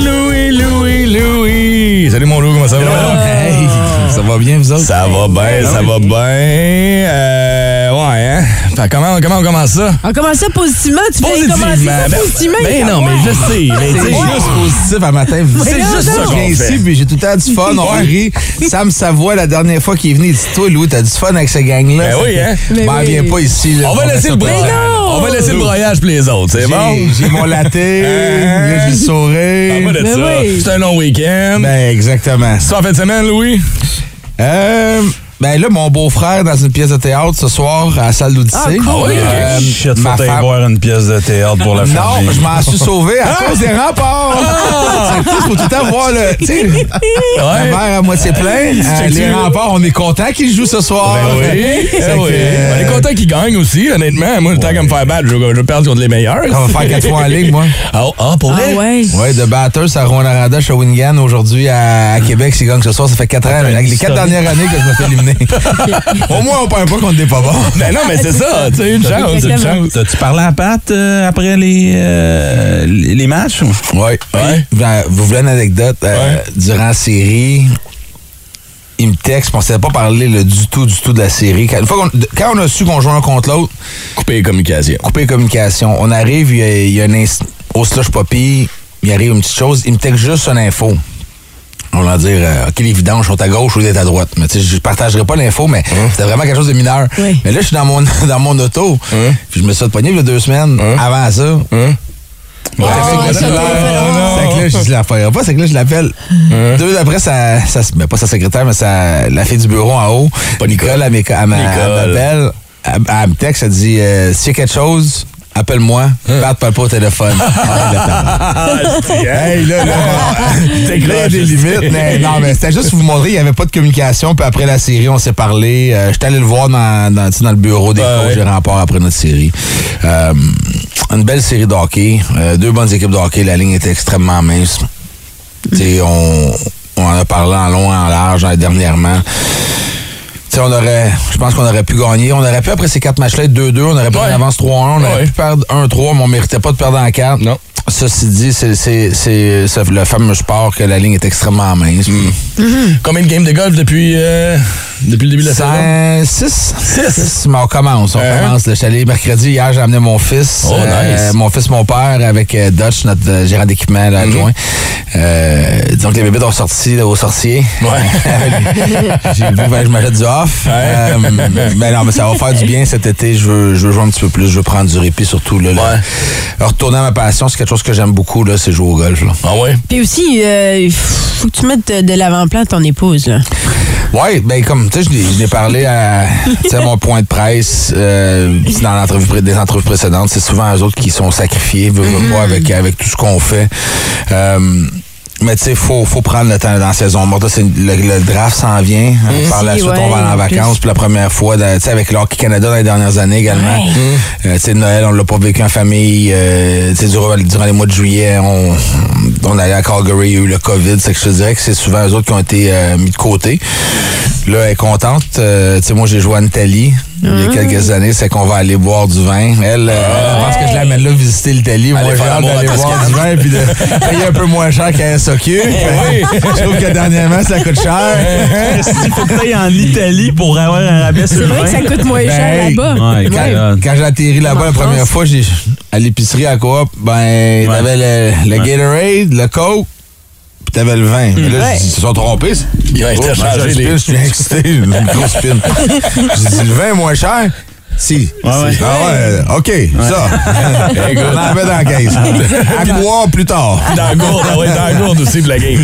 S3: Salut mon Lou, comment ça va?
S12: Hey, ça va bien, vous autres?
S3: Ça va bien, ça va bien. Ouais, hein? Fait, comment on commence ça?
S4: On commence ça positivement. Tu fais commencer ça positivement.
S3: Ben non, mais je sais. Mais
S12: c'est juste positif à matin.
S3: C'est juste ça
S12: je viens ici, puis j'ai tout le temps du fun. On rit. Sam Savoie, la dernière fois qu'il est venu, il dit « Toi, Louis, t'as du fun avec ce gang-là. »
S3: Ben oui, hein?
S12: Viens pas ici. Là,
S3: on va laisser le broyage. On va laisser le broyage pour les autres, c'est bon?
S12: J'ai mon latte, j'ai le sourire.
S3: C'est un long week-end.
S12: Ben, exactement.
S3: C'est en fin de semaine, Louis?
S12: Ben là, mon beau-frère dans une pièce de théâtre ce soir à la salle d'Odyssée.
S5: Ah oui, shit, faut aller voir une pièce de théâtre pour la famille.
S12: Non, je m'en suis sauvé à cause des remparts. Il faut tout le temps voir le verre à moitié plein. Les remparts, on est content qu'ils jouent ce soir.
S3: Ben oui. On est content qu'ils gagnent aussi, honnêtement. Moi, le temps qu'à me faire battre, je vais perdre contre les meilleurs.
S12: On va faire 4 fois en ligne, moi.
S3: Pour vrai?
S12: Oui, de Batters à Rwanda, Shawinigan, aujourd'hui à Québec, s'ils gagnent ce soir. Ça fait 4 ans. Les 4 dernières années que je me fais éliminer. Au moins, on perd pas contre des pas bons.
S3: Ben non, mais c'est ça. Tu sais, une chance.
S5: T'as-tu parlé à Pat après les matchs?
S12: Oui. Ben, vous voulez une anecdote? Durant la série, il me texte, on ne savait pas parler du tout de la série. Quand on a su qu'on jouait un contre l'autre,
S3: couper les communications.
S12: On arrive, il y a au slush poppy, il arrive une petite chose, il me texte juste une info. On va dire, OK, les vidanges sont à gauche ou d'être à droite. Mais tu sais, je partagerai pas l'info, mais c'était vraiment quelque chose de mineur.
S4: Oui.
S12: Mais là, je suis dans mon auto, puis je me suis fait pogner il y a 2 semaines. Avant ça, c'est que là, je la ferai pas, c'est que là, je l'appelle. 2 après, ben, pas sa secrétaire, mais la fille du bureau en haut, Nicole, elle m'appelle, elle me texte, elle dit, s'il y a quelque chose, appelle-moi, parle pas au téléphone. Hey, là, il y a des limites. Mais c'était juste pour vous montrer, il n'y avait pas de communication. Puis après la série, on s'est parlé. J'étais allé le voir dans le bureau des coachs des remparts après notre série. Une belle série de hockey. 2 bonnes équipes de hockey. La ligne était extrêmement mince. On en a parlé en long et en large dernièrement. Je pense qu'on aurait pu gagner. On aurait pu, après ces 4 matchs-là, être 2-2. On aurait pu en avance 3-1. On aurait pu perdre 1-3, mais on ne méritait pas de perdre en 4. Non. Ceci dit, c'est le fameux sport que la ligne est extrêmement mince.
S3: Combien de games de golf depuis le début de la saison?
S12: 6. Mais on commence. Je suis allé mercredi. Hier, j'ai amené mon fils.
S3: Nice.
S12: Mon père, avec Dutch, notre gérant d'équipement adjoint. Disons que les bébés ont sorti au sorcier. J'ai vu que je m'achète du off. Mais non, mais ça va faire du bien cet été. Je veux jouer un petit peu plus. Je veux prendre du répit surtout. Retourner à ma passion, c'est quelque chose que j'aime beaucoup, là, c'est jouer au golf. Là.
S3: Ah ouais?
S4: Puis aussi, il faut que tu mettes de l'avant-plan à ton épouse. Là.
S12: Oui, ben comme tu sais, je l'ai parlé à mon point de presse dans des entrevues précédentes. C'est souvent eux autres qui sont sacrifiés, pas avec tout ce qu'on fait. Mais tu sais, faut prendre le temps dans la saison morte. Le draft s'en vient. Par la suite, on va aller en vacances. Puis la première fois, avec le Hockey Canada dans les dernières années également. Tu sais, Noël, on l'a pas vécu en famille. Durant les mois de juillet, on allait à Calgary, il y a eu le COVID. C'est que je te dirais que c'est souvent eux autres qui ont été mis de côté. Là, elle est contente. Tu sais, moi, j'ai joué à Italie. Il y a quelques années, c'est qu'on va aller boire du vin. Elle pense que je l'amène là visiter l'Italie. Moi, j'ai hâte d'aller boire du vin puis de payer un peu moins cher qu'elle s'occupe. Je trouve que dernièrement, ça coûte cher.
S5: Il faut que tu ailles en Italie pour avoir un rabais sur le vin.
S4: C'est vrai que ça coûte moins cher là-bas.
S12: Quand j'ai atterri là-bas la première fois, à l'épicerie à Coop, t'avais le Gatorade, le Coke, puis t'avais le vin. Mais là, ils se sont trompés.
S3: Ils ont interchangé les...
S12: Je suis excité, une grosse spin. J'ai dit, le vin est moins cher. Si. OK, ça. On en met dans la caisse. À boire plus tard.
S3: Dans la gourde aussi pour la game.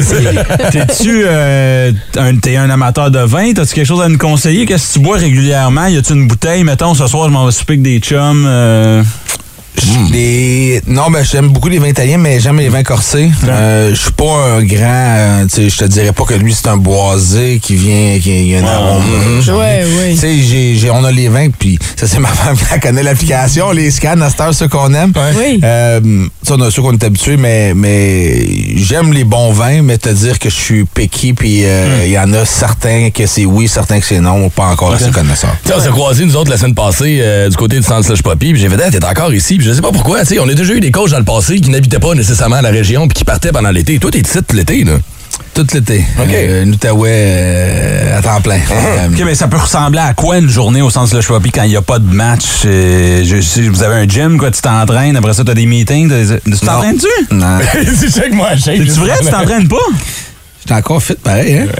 S5: T'es un amateur de vin? T'as-tu quelque chose à nous conseiller? Qu'est-ce que tu bois régulièrement? Y a-tu une bouteille? Mettons, ce soir, je m'en vais souper avec des chums.
S12: Non, ben j'aime beaucoup les vins italiens, mais j'aime les vins corsés. Je suis pas un grand... je te dirais pas que lui, c'est un boisé qui a un arôme.
S4: Oui.
S12: Tu sais, on a les vins, puis ça, c'est ma femme qui connaît l'application, les scans, à cette heure, ceux qu'on aime.
S4: Oui.
S12: On a ceux qu'on est habitués, mais j'aime les bons vins, mais te dire que je suis picky, puis il y en a certains que c'est oui, certains que c'est non, pas encore assez connaisseurs.
S3: On s'est croisés, nous autres, la semaine passée, du côté du Centre Slush Poppy, puis j'ai fait, t'es encore ici, puis je sais pas pourquoi, tu sais, on a déjà eu des coachs dans le passé qui n'habitaient pas nécessairement à la région, puis qui partaient pendant l'été. Toi, t'es ici tout l'été, là.
S12: Tout l'été.
S3: OK.
S12: L'Outaouais à temps plein.
S5: OK, mais ça peut ressembler à quoi une journée au Centre Slush Poppy quand il n'y a pas de match? Vous avez un gym, quoi, tu t'entraînes, après ça, t'as des meetings. Tu t'entraînes-tu?
S12: Non.
S3: C'est check moi, shake.
S5: C'est-tu vrai? Tu t'entraînes pas?
S12: J'étais encore fit, pareil, hein?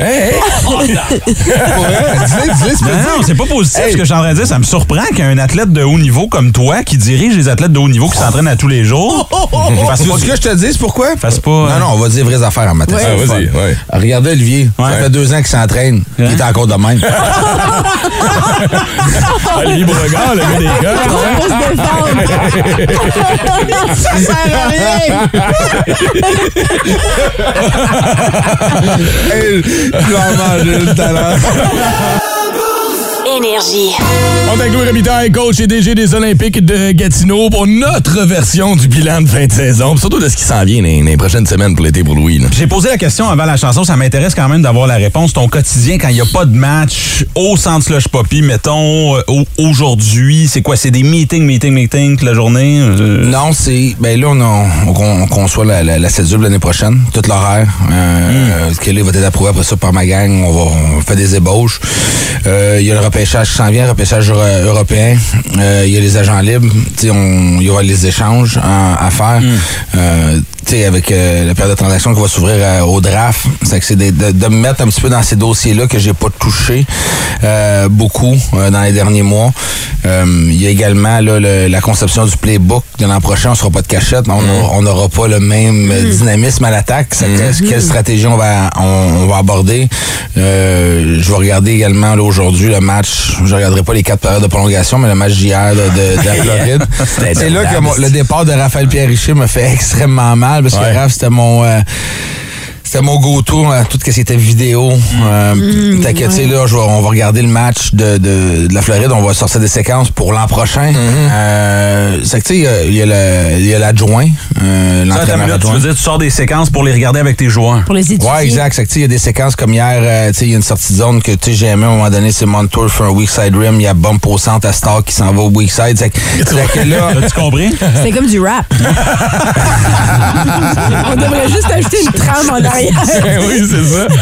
S5: Non, c'est pas positif ce que je suis en train de dire. Ça me surprend qu'un athlète de haut niveau comme toi, qui dirige les athlètes de haut niveau qui s'entraînent à tous les jours...
S12: Tu veux que je te dise pourquoi?
S5: Fasse pas...
S12: Non, on va dire vraies affaires en matin.
S3: Ouais, vas-y, ouais.
S12: Regardez Olivier, ça fait 2 ans qu'il s'entraîne. Il est encore de même.
S3: Libre regard, le gars des gars.
S4: Ça sert à rien.
S12: Je vais en manger tout à l'heure.
S1: Énergie.
S3: On est avec Louis Robitaille, coach et DG des Olympiques de Gatineau pour notre version du bilan de fin de saison, surtout de ce qui s'en vient dans les prochaines semaines pour l'été pour Louis. Là.
S5: J'ai posé la question avant la chanson, ça m'intéresse quand même d'avoir la réponse. Ton quotidien quand il n'y a pas de match au Centre Slush Poppy, mettons, aujourd'hui, c'est quoi? C'est des meetings toute la journée?
S12: Non, c'est... Ben là, on conçoit la cédule l'année prochaine, tout l'horaire. Que là, il va être approuvé après ça par ma gang. On fait des ébauches. Il y a le repêchage qui s'en vient, le repêchage européen. Il y a les agents libres. Il y aura les échanges à faire. Avec la période de transaction qui va s'ouvrir au draft. C'est de me mettre un petit peu dans ces dossiers-là que j'ai pas touché beaucoup dans les derniers mois. Il y a également là, la conception du playbook de l'an prochain. On sera pas de cachette, mais on n'aura pas le même dynamisme à l'attaque. Quelle stratégie on va aborder. Je vais regarder également là, aujourd'hui le match. Je regarderai pas les 4 périodes de prolongation, mais le match d'hier de la Floride. C'est là que le départ de Raphaël Pierre-Richer me fait extrêmement mal parce que Raph, c'était mon go-to à tout ce qui était vidéo. Fait que, tu sais, là, on va regarder le match de la Floride. On va sortir des séquences pour l'an prochain. C'est que, tu sais, il y a l'adjoint, l'entraîneur adjoint.
S5: Tu veux dire, tu sors des séquences pour les regarder avec tes joueurs?
S4: Pour les étudier.
S12: Ouais, exact. C'est que, tu sais, il y a des séquences comme hier, tu sais, il y a une sortie de zone que, tu sais, j'ai aimé à un moment donné, c'est Montour fait un weak side rim. Il y a bump au centre à Star qui s'en va au weak side. C'est que là...
S5: As-tu compris?
S4: C'est comme du rap. On devrait juste ajouter une trame en arrière.
S3: Oui, c'est ça.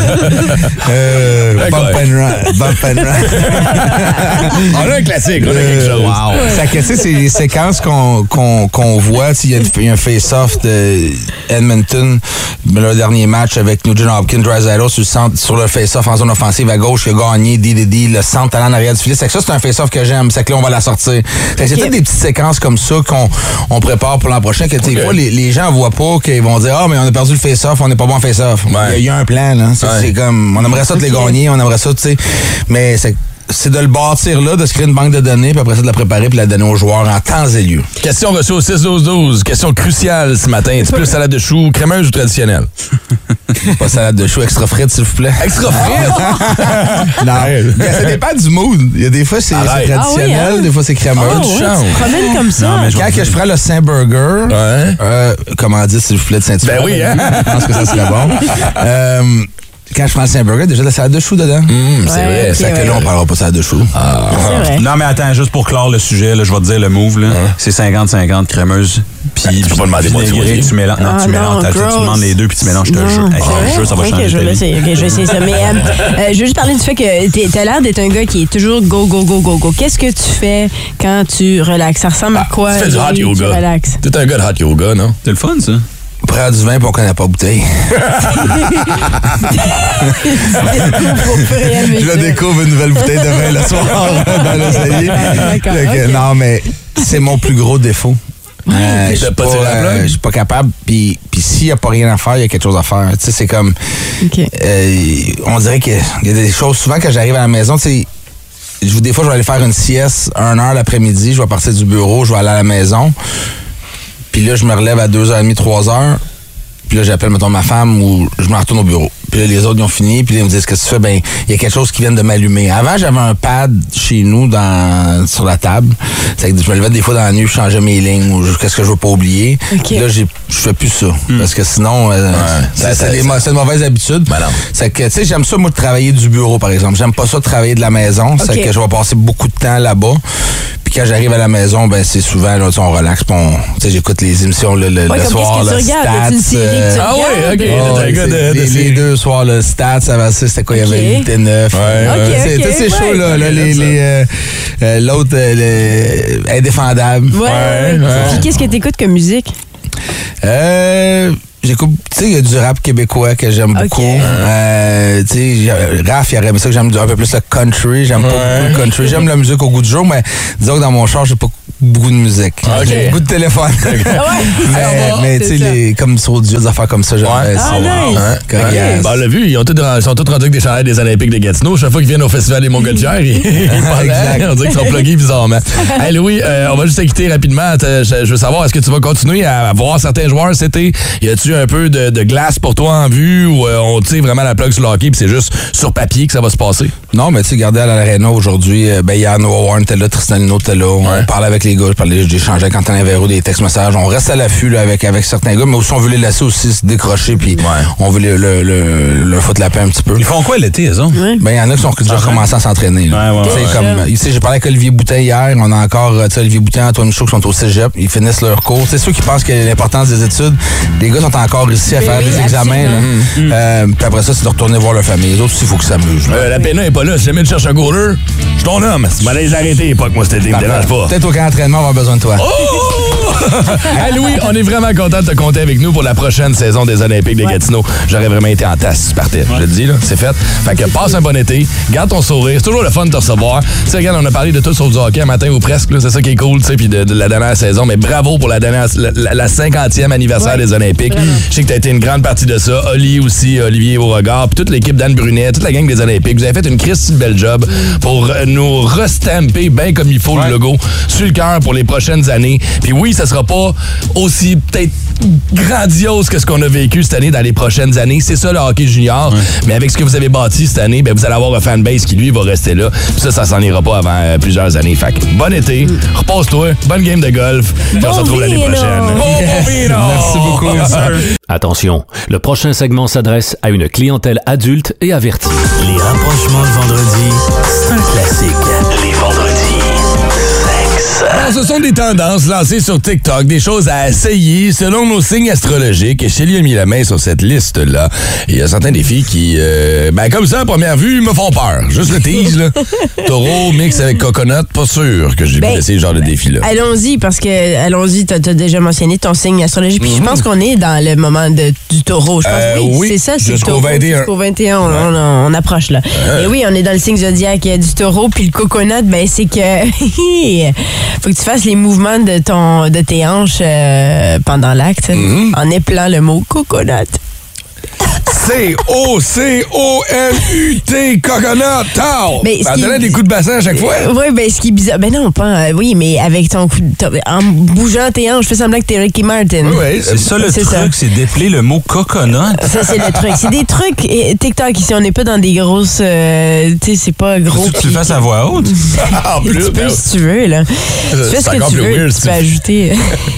S12: Bump and run.
S3: On a un classique, on a quelque chose.
S5: Wow.
S12: Ça que, tu sais, c'est les séquences qu'on voit. Il y a un face-off de Edmonton, le dernier match avec Nugent Hopkins, Draisaitl sur le face-off en zone offensive à gauche, il a gagné DDD, le centre talent en arrière du filet. C'est que ça, c'est un face-off que j'aime. C'est que là, on va la sortir. C'est peut-être des petites séquences comme ça qu'on prépare pour l'an prochain. Que des fois, les gens voient pas qu'ils vont dire mais on a perdu le face-off, on n'est pas bon en face-off. Il y a un plan, là. C'est comme, on aimerait ça de les gagner, on aimerait ça, tu sais. Mais c'est de le bâtir là, de se créer une banque de données, puis après ça, de la préparer, puis de la donner aux joueurs en temps et lieu.
S3: Question reçue au 6-12-12. Question cruciale ce matin. Est-ce plus salade de choux, crémeuse ou traditionnelle?
S12: Pas salade de choux, extra frite, s'il vous plaît.
S3: Extra frite?
S12: Non. Ça dépend du mood. Il y a des fois, c'est traditionnel, des fois, c'est crémeuse.
S4: Tu te promènes comme ça.
S12: Non, mais quand je prends le Saint-Burger, comment dire, s'il vous plaît, de Saint-Hubert?
S3: Ben oui, hein?
S12: Je pense que ça serait bon. Quand je prends le Saint-Burger, déjà de la salade de choux dedans.
S3: C'est vrai.
S12: C'est que là, on parlera pas de salade de choux.
S5: Non, mais attends, juste pour clore le sujet, là, je vais te dire le move, là. C'est 50-50 crémeuse. Puis
S3: tu peux pas demander
S5: vinaigré, tu mélanges. Non, tu mélanges. Tu demandes les deux, puis tu mélanges, je te jure. Je te jure, ça va changer ta vie.
S4: Je vais essayer ça. Mais je veux juste parler du fait que t'as l'air d'être un gars qui est toujours go, go, go, go, go. Qu'est-ce que tu fais quand tu relaxes? Ça ressemble à quoi?
S3: Tu fais du hot yoga. T'es un gars de hot yoga, non?
S5: C'est le fun, ça.
S12: Prends du vin puis on connaît pas bouteille. Je le découvre une nouvelle bouteille de vin le soir dans l'océan. Non, mais c'est mon plus gros défaut. Je suis pas capable. Puis s'il n'y a pas rien à faire, il y a quelque chose à faire. Tu sais, c'est comme... on dirait qu'il y a des choses... Souvent, quand j'arrive à la maison, tu sais... des fois, je vais aller faire une sieste 1 heure l'après-midi. Je vais partir du bureau, je vais aller à la maison. Puis là, je me relève à 2h30, 3h. Puis là, j'appelle, mettons, ma femme ou je me retourne au bureau. Puis là, les autres, ils ont fini. Puis là, ils me disent, qu'est-ce que tu fais? Ben, il y a quelque chose qui vient de m'allumer. Avant, j'avais un pad chez nous sur la table. C'est que je me levais des fois dans la nuit, je changeais mes lignes ou qu'est-ce que je veux pas oublier. Okay. Là, je fais plus ça. Parce que sinon, c'est une mauvaise habitude. Ben c'est que, tu sais, j'aime ça, moi, de travailler du bureau, par exemple. J'aime pas ça de travailler de la maison. Okay. C'est que je vais passer beaucoup de temps là-bas. Puis quand j'arrive à la maison, ben c'est souvent, là, on relaxe. Tu sais, j'écoute les émissions le soir, là, Stats.
S3: Ah oui, OK.
S12: Les 2 soirs, le Stats, c'était quoi? Il y avait 8 et 9. C'est chaud, là. L'autre, Indéfendable.
S4: Ouais. Puis qu'est-ce que t'écoutes comme musique?
S12: J'écoute, tu sais, il y a du rap québécois que j'aime beaucoup. Tu sais, Raph, il y aurait ça que j'aime un peu plus le country. J'aime pas beaucoup le country. J'aime la musique au goût du jour, mais disons que dans mon char, j'ai pas beaucoup de musique. J'ai beaucoup de téléphone. mais tu sais, comme sur Dieu, des affaires comme ça, j'aimerais ça.
S3: Ben, on l'a vu, ils sont tous rendus avec des chandails des Olympiques de Gatineau. Chaque fois qu'ils viennent au Festival des Montgolfières, on dirait qu'ils sont plugués bizarrement. Hey Louis, on va juste te quitter rapidement. Je veux savoir, est-ce que tu vas continuer à voir certains joueurs cet été? Y a-tu un peu de glace pour toi en vue ou on tire vraiment la plug sur le hockey puis c'est juste sur papier que ça va se passer?
S12: Non, mais tu sais, regardez à l'Arena aujourd'hui, hier, Noah Warren était là, Tristan Lino était là. On parlait avec les gars, j'ai échangé avec Antonin Véro des textes-messages. On reste à l'affût là, avec certains gars, mais aussi on veut les laisser aussi se décrocher puis on veut leur foutre la paix un petit peu.
S5: Ils font quoi l'été, eux autres?
S12: Ben, il y en a qui sont déjà commencé à s'entraîner. J'ai parlé avec Olivier Boutin hier. On a encore Olivier Boutin, Antoine Michaud qui sont au cégep. Ils finissent leur cours. C'est ceux qui pensent que l'importance des études. Les gars sont encore ici à faire des examens. Puis après ça, c'est de retourner voir leur famille. Les autres aussi, il faut qu'ils s'amusent.
S3: La péna n'est pas là. Si jamais tu cherches un goaler, je suis ton homme. Tu m'as les arrêter l'époque, moi, cet été. Me dérange pas.
S12: Peut-être au camp d'entraînement, on va avoir besoin de toi.
S3: Hey Louis, on est vraiment content de te compter avec nous pour la prochaine saison des Olympiques de Gatineau. J'aurais vraiment été en tasse si tu partais. Je te dis, là, c'est fait. Fait que passe un bon été, garde ton sourire. C'est toujours le fun de te recevoir. Tu sais, regarde, on a parlé de tout sur du hockey un matin ou presque. C'est ça qui est cool, tu sais, puis de la dernière saison. Mais bravo pour la 50e anniversaire des Olympiques. Je sais que tu as été une grande partie de ça. Oli aussi, Olivier Beauregard, puis toute l'équipe d'Anne Brunet, toute la gang des Olympiques. Vous avez fait une Christine belle job pour nous restamper bien comme il faut le logo sur le cœur pour les prochaines années. Puis oui, ça sera pas aussi peut-être grandiose que ce qu'on a vécu cette année dans les prochaines années. C'est ça le hockey junior. Mais avec ce que vous avez bâti cette année, ben, vous allez avoir un fanbase qui, lui, va rester là. Puis ça s'en ira pas avant plusieurs années. Fait que bon été, repose-toi, bonne game de golf. Puis on se retrouve l'année prochaine.
S12: Merci beaucoup, sir.
S2: Attention, le prochain segment s'adresse à une clientèle adulte et avertie.
S7: Les rapprochements de vendredi, c'est un classique. Les vendredis, sexe.
S3: Alors, ce sont des tendances lancées sur TikTok, des choses à essayer selon nos signes astrologiques. Et Shelly a mis la main sur cette liste-là. Il y a certains défis qui, comme ça, à première vue, me font peur. Juste le tease, là. Taureau, mix avec coconut, pas sûr que j'ai pu essayer ce genre de défi-là.
S4: Allons-y, t'as déjà mentionné ton signe astrologique. Puis je pense qu'on est dans le moment du taureau. Je pense oui, c'est ça, c'est
S3: jusqu'au 21.
S4: Jusqu'au 21, on approche, là. Et oui, on est dans le signe zodiaque du taureau. Puis le coconut, c'est que faut que tu fasses les mouvements de tes hanches pendant l'acte en épelant le mot coconut.
S3: C-O-C-O-N-U-T, coconut, tau! Ça te donne des coups de bassin à chaque fois?
S4: Oui, ce qui est bizarre. Non, pas. Oui, mais avec ton coup en bougeant tes hanches, je fais semblant que t'es Ricky Martin.
S5: Oui, c'est ça le truc, c'est d'épeler le mot coconut.
S4: Ça, c'est le truc. C'est des trucs TikTok ici. On n'est pas dans des grosses. Tu sais, c'est pas gros.
S5: Faut que tu le fasses à voix haute.
S3: En plus,
S4: tu peux, si tu veux, là. Tu fais ce que tu veux. Tu peux ajouter.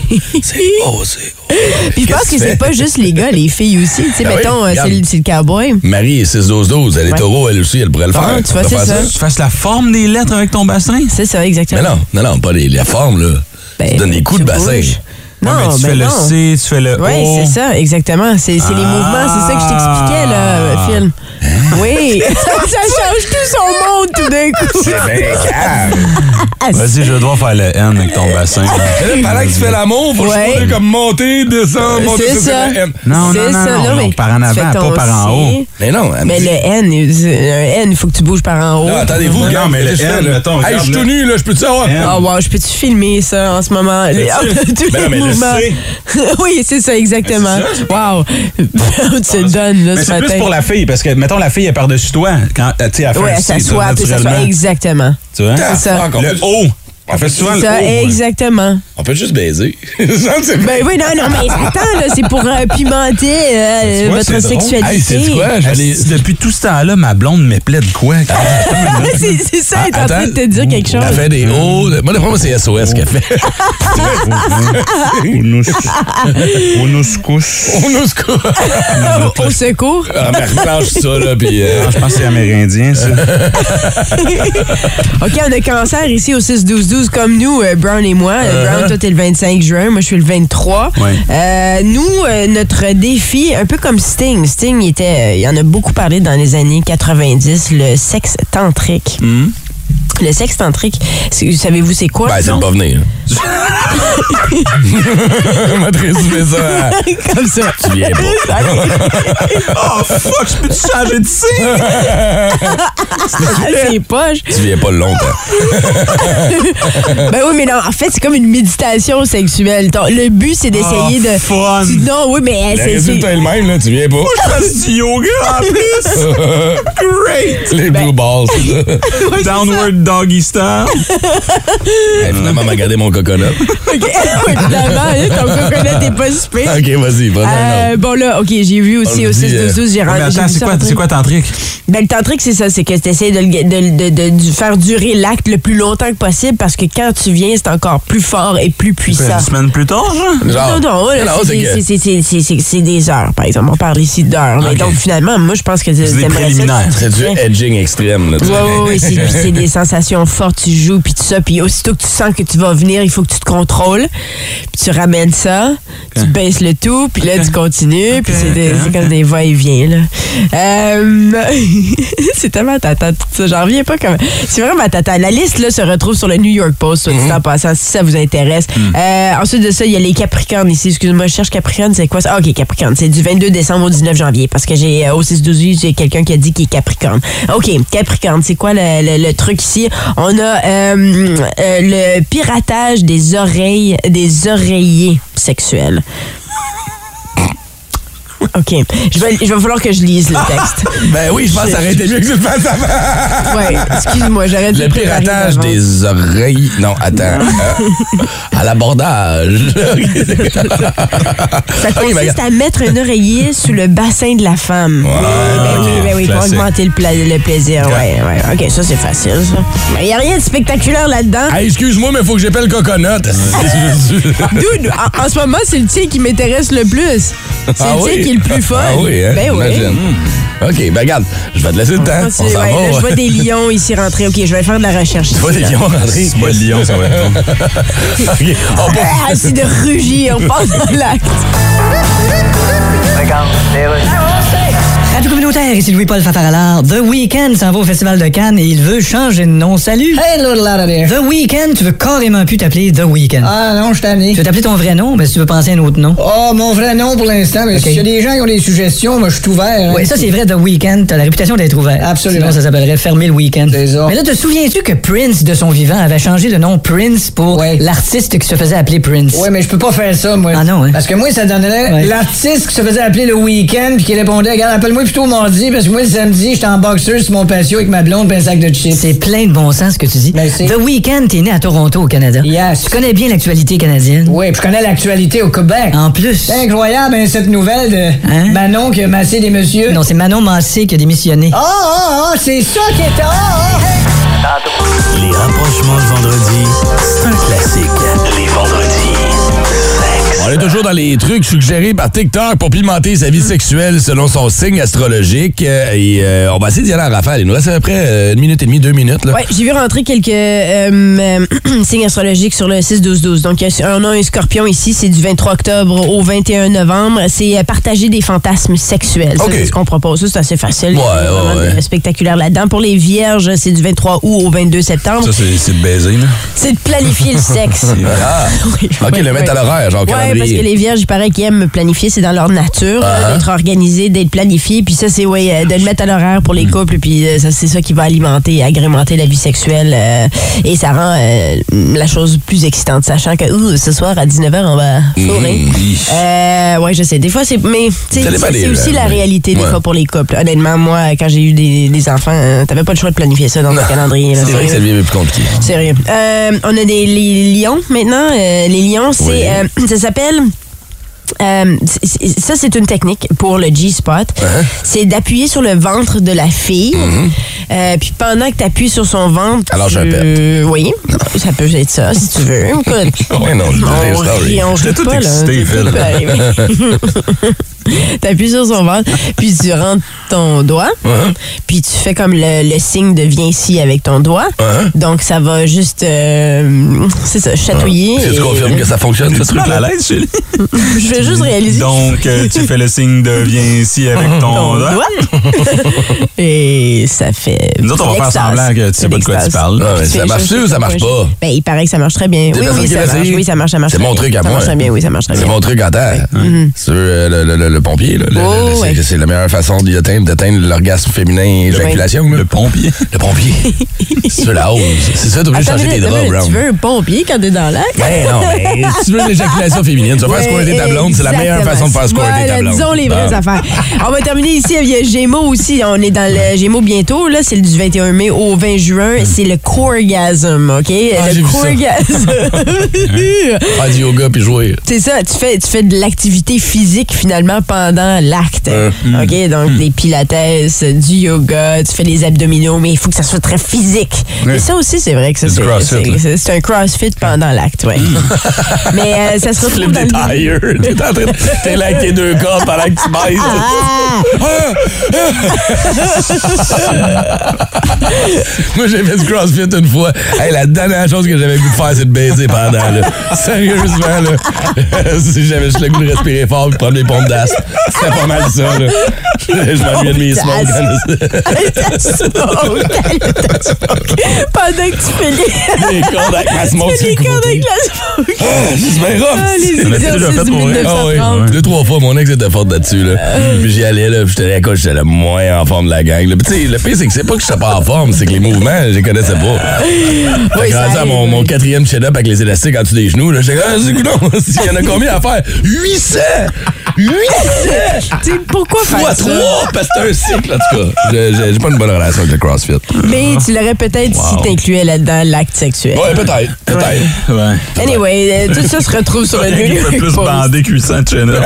S4: Puis je pense que c'est pas juste les gars, les filles aussi. Tu sais, mettons, c'est le cowboy.
S3: Marie est 6-12-12. Elle est taureau, elle aussi, elle pourrait le faire.
S4: Tu vois, c'est ça.
S5: Tu fasses la forme des lettres avec ton bassin?
S4: C'est ça, exactement.
S3: Mais non, pas la forme, là. Tu donnes des coups de bassin.
S5: Non, mais tu fais le C, tu fais le O.
S4: Oui, c'est ça, exactement. C'est les mouvements, c'est ça que je t'expliquais, là, Phil. Oui, ça change tout son monde tout d'un coup.
S3: C'est bien calme.
S5: Vas-y, je dois faire le N avec ton bassin.
S3: Pendant que tu fais l'amour, faut que comme monter, descendre, monter,
S4: c'est ça.
S5: Non, par en avant, pas par en haut.
S3: Mais non.
S4: Mais le N, il faut que tu bouges par en haut.
S3: Non, attendez-vous,
S5: non, mais le N, mettons.
S3: Hey, je suis tout nu, là, je peux-tu avoir?
S4: Ah, wow, je peux-tu filmer ça en ce moment? Oui, c'est ça, exactement. Wow. Tu te donnes, là,
S5: mais
S4: ce
S5: c'est
S4: matin.
S5: plus pour la fille, parce que, mettons, la fille est par-dessus toi. Quand, tu sais, elle fait
S4: elle s'assoit que ça soit exactement.
S5: Tu vois?
S4: C'est ça.
S5: Le O. On fait souvent
S4: C'est ça,
S5: le O.
S4: exactement.
S3: On peut juste baiser.
S4: Ben oui, non, mais attends, là, c'est pour pimenter votre sexualité.
S13: Hey, c'est quoi? Depuis tout ce temps-là, ma blonde m'éplaît de quoi?
S4: C'est ça, elle est en train de te dire quelque chose.
S3: Elle fait des hauts. Moi, d'après moi, c'est SOS qu'elle fait.
S13: On nous couche.
S4: Au secours.
S3: Mais reclenche ça, là, puis...
S13: Je pense que c'est amérindien, ça.
S4: OK, on a cancer ici au 6-12-12, comme nous, Brown et moi. Brown, toi, t'es le 25 juin. Moi, je suis le 23.
S5: Ouais.
S4: Nous, notre défi, un peu comme Sting. Sting, il en a beaucoup parlé dans les années 90, le sexe tantrique. Le sexe tantrique, savez-vous c'est quoi?
S3: Ben, c'est de pas venir. On va te résumer ça.
S4: Comme ça.
S3: Tu viens pas.
S13: Oh, fuck, je peux te changer de signe?
S4: C'est poche.
S3: Tu viens pas longtemps.
S4: Ben oui, mais non, en fait, c'est comme une méditation sexuelle. Le but, c'est d'essayer de...
S5: fun!
S4: Non, oui, mais...
S3: Le résultat est le même, là. Tu viens pas.
S13: Je fasse du yoga en plus! Great!
S3: Les blue balls.
S5: Downward doggy style.
S3: Hey, finalement, m'a gardé mon coconut.
S4: OK. Oui, finalement, ton coconut n'est pas super.
S3: OK, vas-y,
S4: bon, là, OK, j'ai vu aussi au 6-12-12, j'ai rendu...
S5: Attends, c'est quoi tantrique?
S4: Ben, le tantrique, c'est ça, c'est que tu essaies de faire durer l'acte le plus longtemps que possible parce que quand tu viens, c'est encore plus fort et plus puissant.
S5: Une semaine plus tard, genre?
S4: Non, c'est des heures, par exemple. On parle ici d'heures. Mais donc, finalement, moi, je pense que
S5: c'est des préliminaires.
S3: C'est du edging extrême, là.
S4: Oui, c'est des sensations fortes. Tu joues, puis tout ça. Puis aussitôt que tu sens que tu vas venir, il faut que tu te contrôles. Puis tu ramènes ça, tu baisses le tout, puis là, tu continues. Puis c'est comme des va-et-vient, là. C'est tellement tata, tout ça. J'en reviens pas comme... C'est vraiment tata. La liste, là, se retrouve sur le New York Post, soit dit en passant, si ça vous intéresse. Ensuite de ça, il y a les Capricornes ici. Excuse-moi, je cherche Capricorne, c'est quoi ça? OK, Capricorne. C'est du 22 décembre au 19 janvier, parce que j'ai au 6-12, j'ai quelqu'un qui a dit qu'il est Capricorne. OK, Capricorne, c'est quoi le truc ici? On a le piratage des oreillers sexuels. OK. Il va falloir que je lise le texte.
S3: Ben oui, je pense que ça aurait été mieux que tu le fasses avant.
S4: Ouais, excuse-moi, j'aurais dû
S3: le piratage des oreilles... Non, attends. À l'abordage.
S4: Ça consiste à mettre un oreiller sous le bassin de la femme. Oui, pour augmenter le plaisir. Ouais. OK, ça, c'est facile, ça. Il n'y a rien de spectaculaire là-dedans.
S3: Hey, excuse-moi, mais il faut que j'appelle Coconut.
S4: Dude, en ce moment, c'est le tien qui m'intéresse le plus. C'est le tien qui est le plus fun.
S3: Ah oui, hein?
S4: Ben oui.
S3: OK, ben regarde, je vais te laisser le temps. On s'en va.
S4: Là, je vois des lions ici rentrer. OK, je vais faire de la recherche.
S3: Tu vois des lions rentrer?
S5: C'est pas le lion, ça va être
S3: OK.
S4: C'est de rugir. On passe dans l'acte.
S6: Regarde, Radio communautaire, ici Louis-Paul Fafaralard. The Weeknd s'en va au Festival de Cannes et il veut changer de nom. Salut!
S14: Hey, little out of there.
S6: The Weeknd, tu veux carrément plus t'appeler The Weeknd.
S14: Ah non, je t'en ai.
S6: Tu veux t'appeler ton vrai nom, mais si tu veux penser à un autre nom.
S14: Oh, mon vrai nom pour l'instant, mais s'il y a des gens qui ont des suggestions, moi je suis ouvert. Hein.
S6: Oui, ça c'est vrai, The Weeknd, t'as la réputation d'être ouvert.
S14: Absolument.
S6: Sinon, ça s'appellerait Fermer le Week-end.
S14: C'est ça.
S6: Mais là, te souviens-tu que Prince, de son vivant, avait changé de nom Prince pour l'artiste qui se faisait appeler Prince?
S14: Oui, mais je peux pas faire ça, moi.
S6: Ah non, hein?
S14: Parce que moi, ça donnerait l'artiste qui se faisait appeler le Week-end puis qui répondait, regarde, appelle-moi plutôt mardi, parce que moi, le samedi, j'étais en boxeur sur mon patio avec ma blonde et un sac de chips.
S6: C'est plein de bon sens ce que tu dis.
S14: Merci.
S6: The Weeknd, t'es né à Toronto, au Canada.
S14: Yes.
S6: Tu connais bien l'actualité canadienne.
S14: Oui, puis je connais l'actualité au Québec.
S6: En plus.
S14: C'est incroyable, hein, cette nouvelle de Manon qui a massé des messieurs.
S6: Non, c'est Manon Massé qui a démissionné.
S14: C'est ça qui est...
S2: Les rapprochements de vendredi, c'est un classique. Les vendredis.
S3: On est toujours dans les trucs suggérés par TikTok pour pimenter sa vie sexuelle selon son signe astrologique. On va essayer d'y aller en rafale. Il nous reste à peu près 1 minute et demie, 2 minutes.
S4: Oui, j'ai vu rentrer quelques signes astrologiques sur le 6-12-12. Donc, on a un scorpion ici, c'est du 23 octobre au 21 novembre. C'est partager des fantasmes sexuels. Ça, c'est ce qu'on propose. Ça, c'est assez facile.
S3: Ouais.
S4: Spectaculaire là-dedans. Pour les vierges, c'est du 23 août au 22 septembre.
S3: Ça, c'est de baiser, là.
S4: C'est de planifier le sexe.
S3: OK, le mettre à l'horaire, genre calendrier.
S4: Parce que les vierges, il paraît qu'ils aiment planifier, c'est dans leur nature, d'être organisés, d'être planifiés. Puis ça, c'est de le mettre à l'horaire pour les couples. Puis c'est ça qui va alimenter et agrémenter la vie sexuelle. Et ça rend la chose plus excitante, sachant que ce soir à 19h, on va fourrer. Ouais, je sais. Des fois, c'est aussi la réalité des fois pour les couples. Honnêtement, moi, quand j'ai eu des enfants, t'avais pas le choix de planifier ça dans ton calendrier. Là,
S3: c'est vrai que ça devient plus compliqué.
S4: Sérieux. On a les lions maintenant. Les lions, ça s'appelle... ça, c'est une technique pour le G-spot. C'est d'appuyer sur le ventre de la fille. Puis pendant que tu appuies sur son ventre...
S3: Alors, j'ai un pet.
S4: Oui, ça peut être ça, si tu veux. Écoute,
S3: ouais, non,
S4: on rit
S5: tout
S4: pas,
S5: excité,
S4: Phil. T'appuies sur son ventre, puis tu rentres ton doigt, puis tu fais comme le signe de viens ici avec ton doigt. Donc, ça va juste, c'est ça, chatouiller.
S3: Est-ce que tu confirmes que ça fonctionne, ce truc-là?
S5: À l'aise, Julie?
S4: Je vais juste réaliser.
S5: Donc, tu fais le signe de viens ici avec ton doigt.
S4: Et ça fait...
S5: Nous autres, on va faire semblant que tu sais pas de quoi tu parles.
S3: Ça marche-tu ou ça marche pas?
S4: Ben, il paraît que ça marche très bien. Oui, ça marche.
S3: C'est mon truc à moi.
S4: Ça marche bien, oui, ça marche très bien.
S3: C'est mon truc en terre. Sur le pompier, là. C'est la meilleure façon d'atteindre l'orgasme féminin et l'éjaculation.
S5: Le pompier.
S3: Le pompier. C'est ça, la hausse. C'est ça, t'es obligé de changer tes draps, Brown.
S4: Tu veux un pompier quand t'es dans l'air?
S3: Ben non, mais si tu veux l'éjaculation féminine, tu vas faire squirter ta blonde, c'est la meilleure façon de faire squirter ta blonde.
S4: Disons les vraies affaires. On va terminer ici, il y a Gémeaux aussi. On est dans le Gémeaux bientôt, là. C'est du 21 mai au 20 juin. C'est le Coregasm, OK? Le Coregasm.
S3: Faire du yoga puis jouer.
S4: C'est ça, tu fais de l'activité physique finalement pendant l'acte. OK? Donc, des pilates, du yoga, tu fais des abdominaux, mais il faut que ça soit très physique. Et ça aussi, c'est vrai que ça, c'est un crossfit pendant l'acte, ouais. Mais ça se retrouve dans le...
S3: T'es là avec tes deux corps pendant que tu baises. Moi, j'ai fait du crossfit une fois. Hey, la dernière chose que j'avais le goût de faire, c'est de baiser pendant, là. Sérieusement, là. Si j'avais juste le goût de respirer fort et de prendre des pompes d'asthme. C'était pas mal ça, là. Je m'ennuyais de mes smokes.
S4: Pendant que tu fais
S3: les cordes avec ma smoke sur le côté.
S4: avec la smoke.
S3: C'est bien rough.
S4: Les exercices du 1930.
S3: 2-3 fois, mon ex était forte là-dessus, là. Puis j'y allais, là, puis j'étais le moins en forme de la gang, là. Puis tu sais, le pire, c'est que c'est pas que je suis pas en forme, c'est que les mouvements, je les connaissais pas. J'ai grandi à mon 4e chin-up avec les élastiques en dessous des genoux, là. J'étais comme, il y en a combien à faire? 800! 800!
S4: Pourquoi faire ça?
S3: 3, parce que c'est un cycle, en tout cas. J'ai pas une bonne relation avec le CrossFit.
S4: Mais tu l'aurais peut-être si t'incluais là-dedans l'acte sexuel.
S3: Ouais, peut-être.
S4: Ouais. Anyway, tout ça se retrouve sur le
S5: Il fait plus bandé cuissant de chin-up.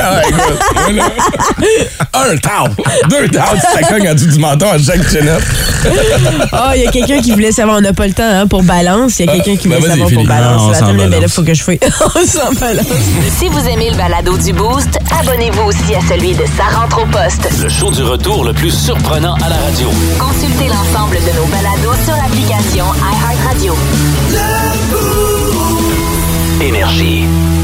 S3: Un towel, 2 towels, tu t'accoges en dessous du menton à chaque chin-up.
S4: Il y a quelqu'un qui voulait savoir, on n'a pas le temps pour balance. Il y a quelqu'un qui voulait savoir pour balance. Il faut que je fasse. On s'en balance.
S1: Si vous aimez le balado du Boost, abonnez-vous aussi à celui de Sa rentre au poste.
S2: Le show du retour le plus surprenant à la radio.
S1: Consultez l'ensemble de nos balados sur l'application iHeartRadio.
S2: Énergie.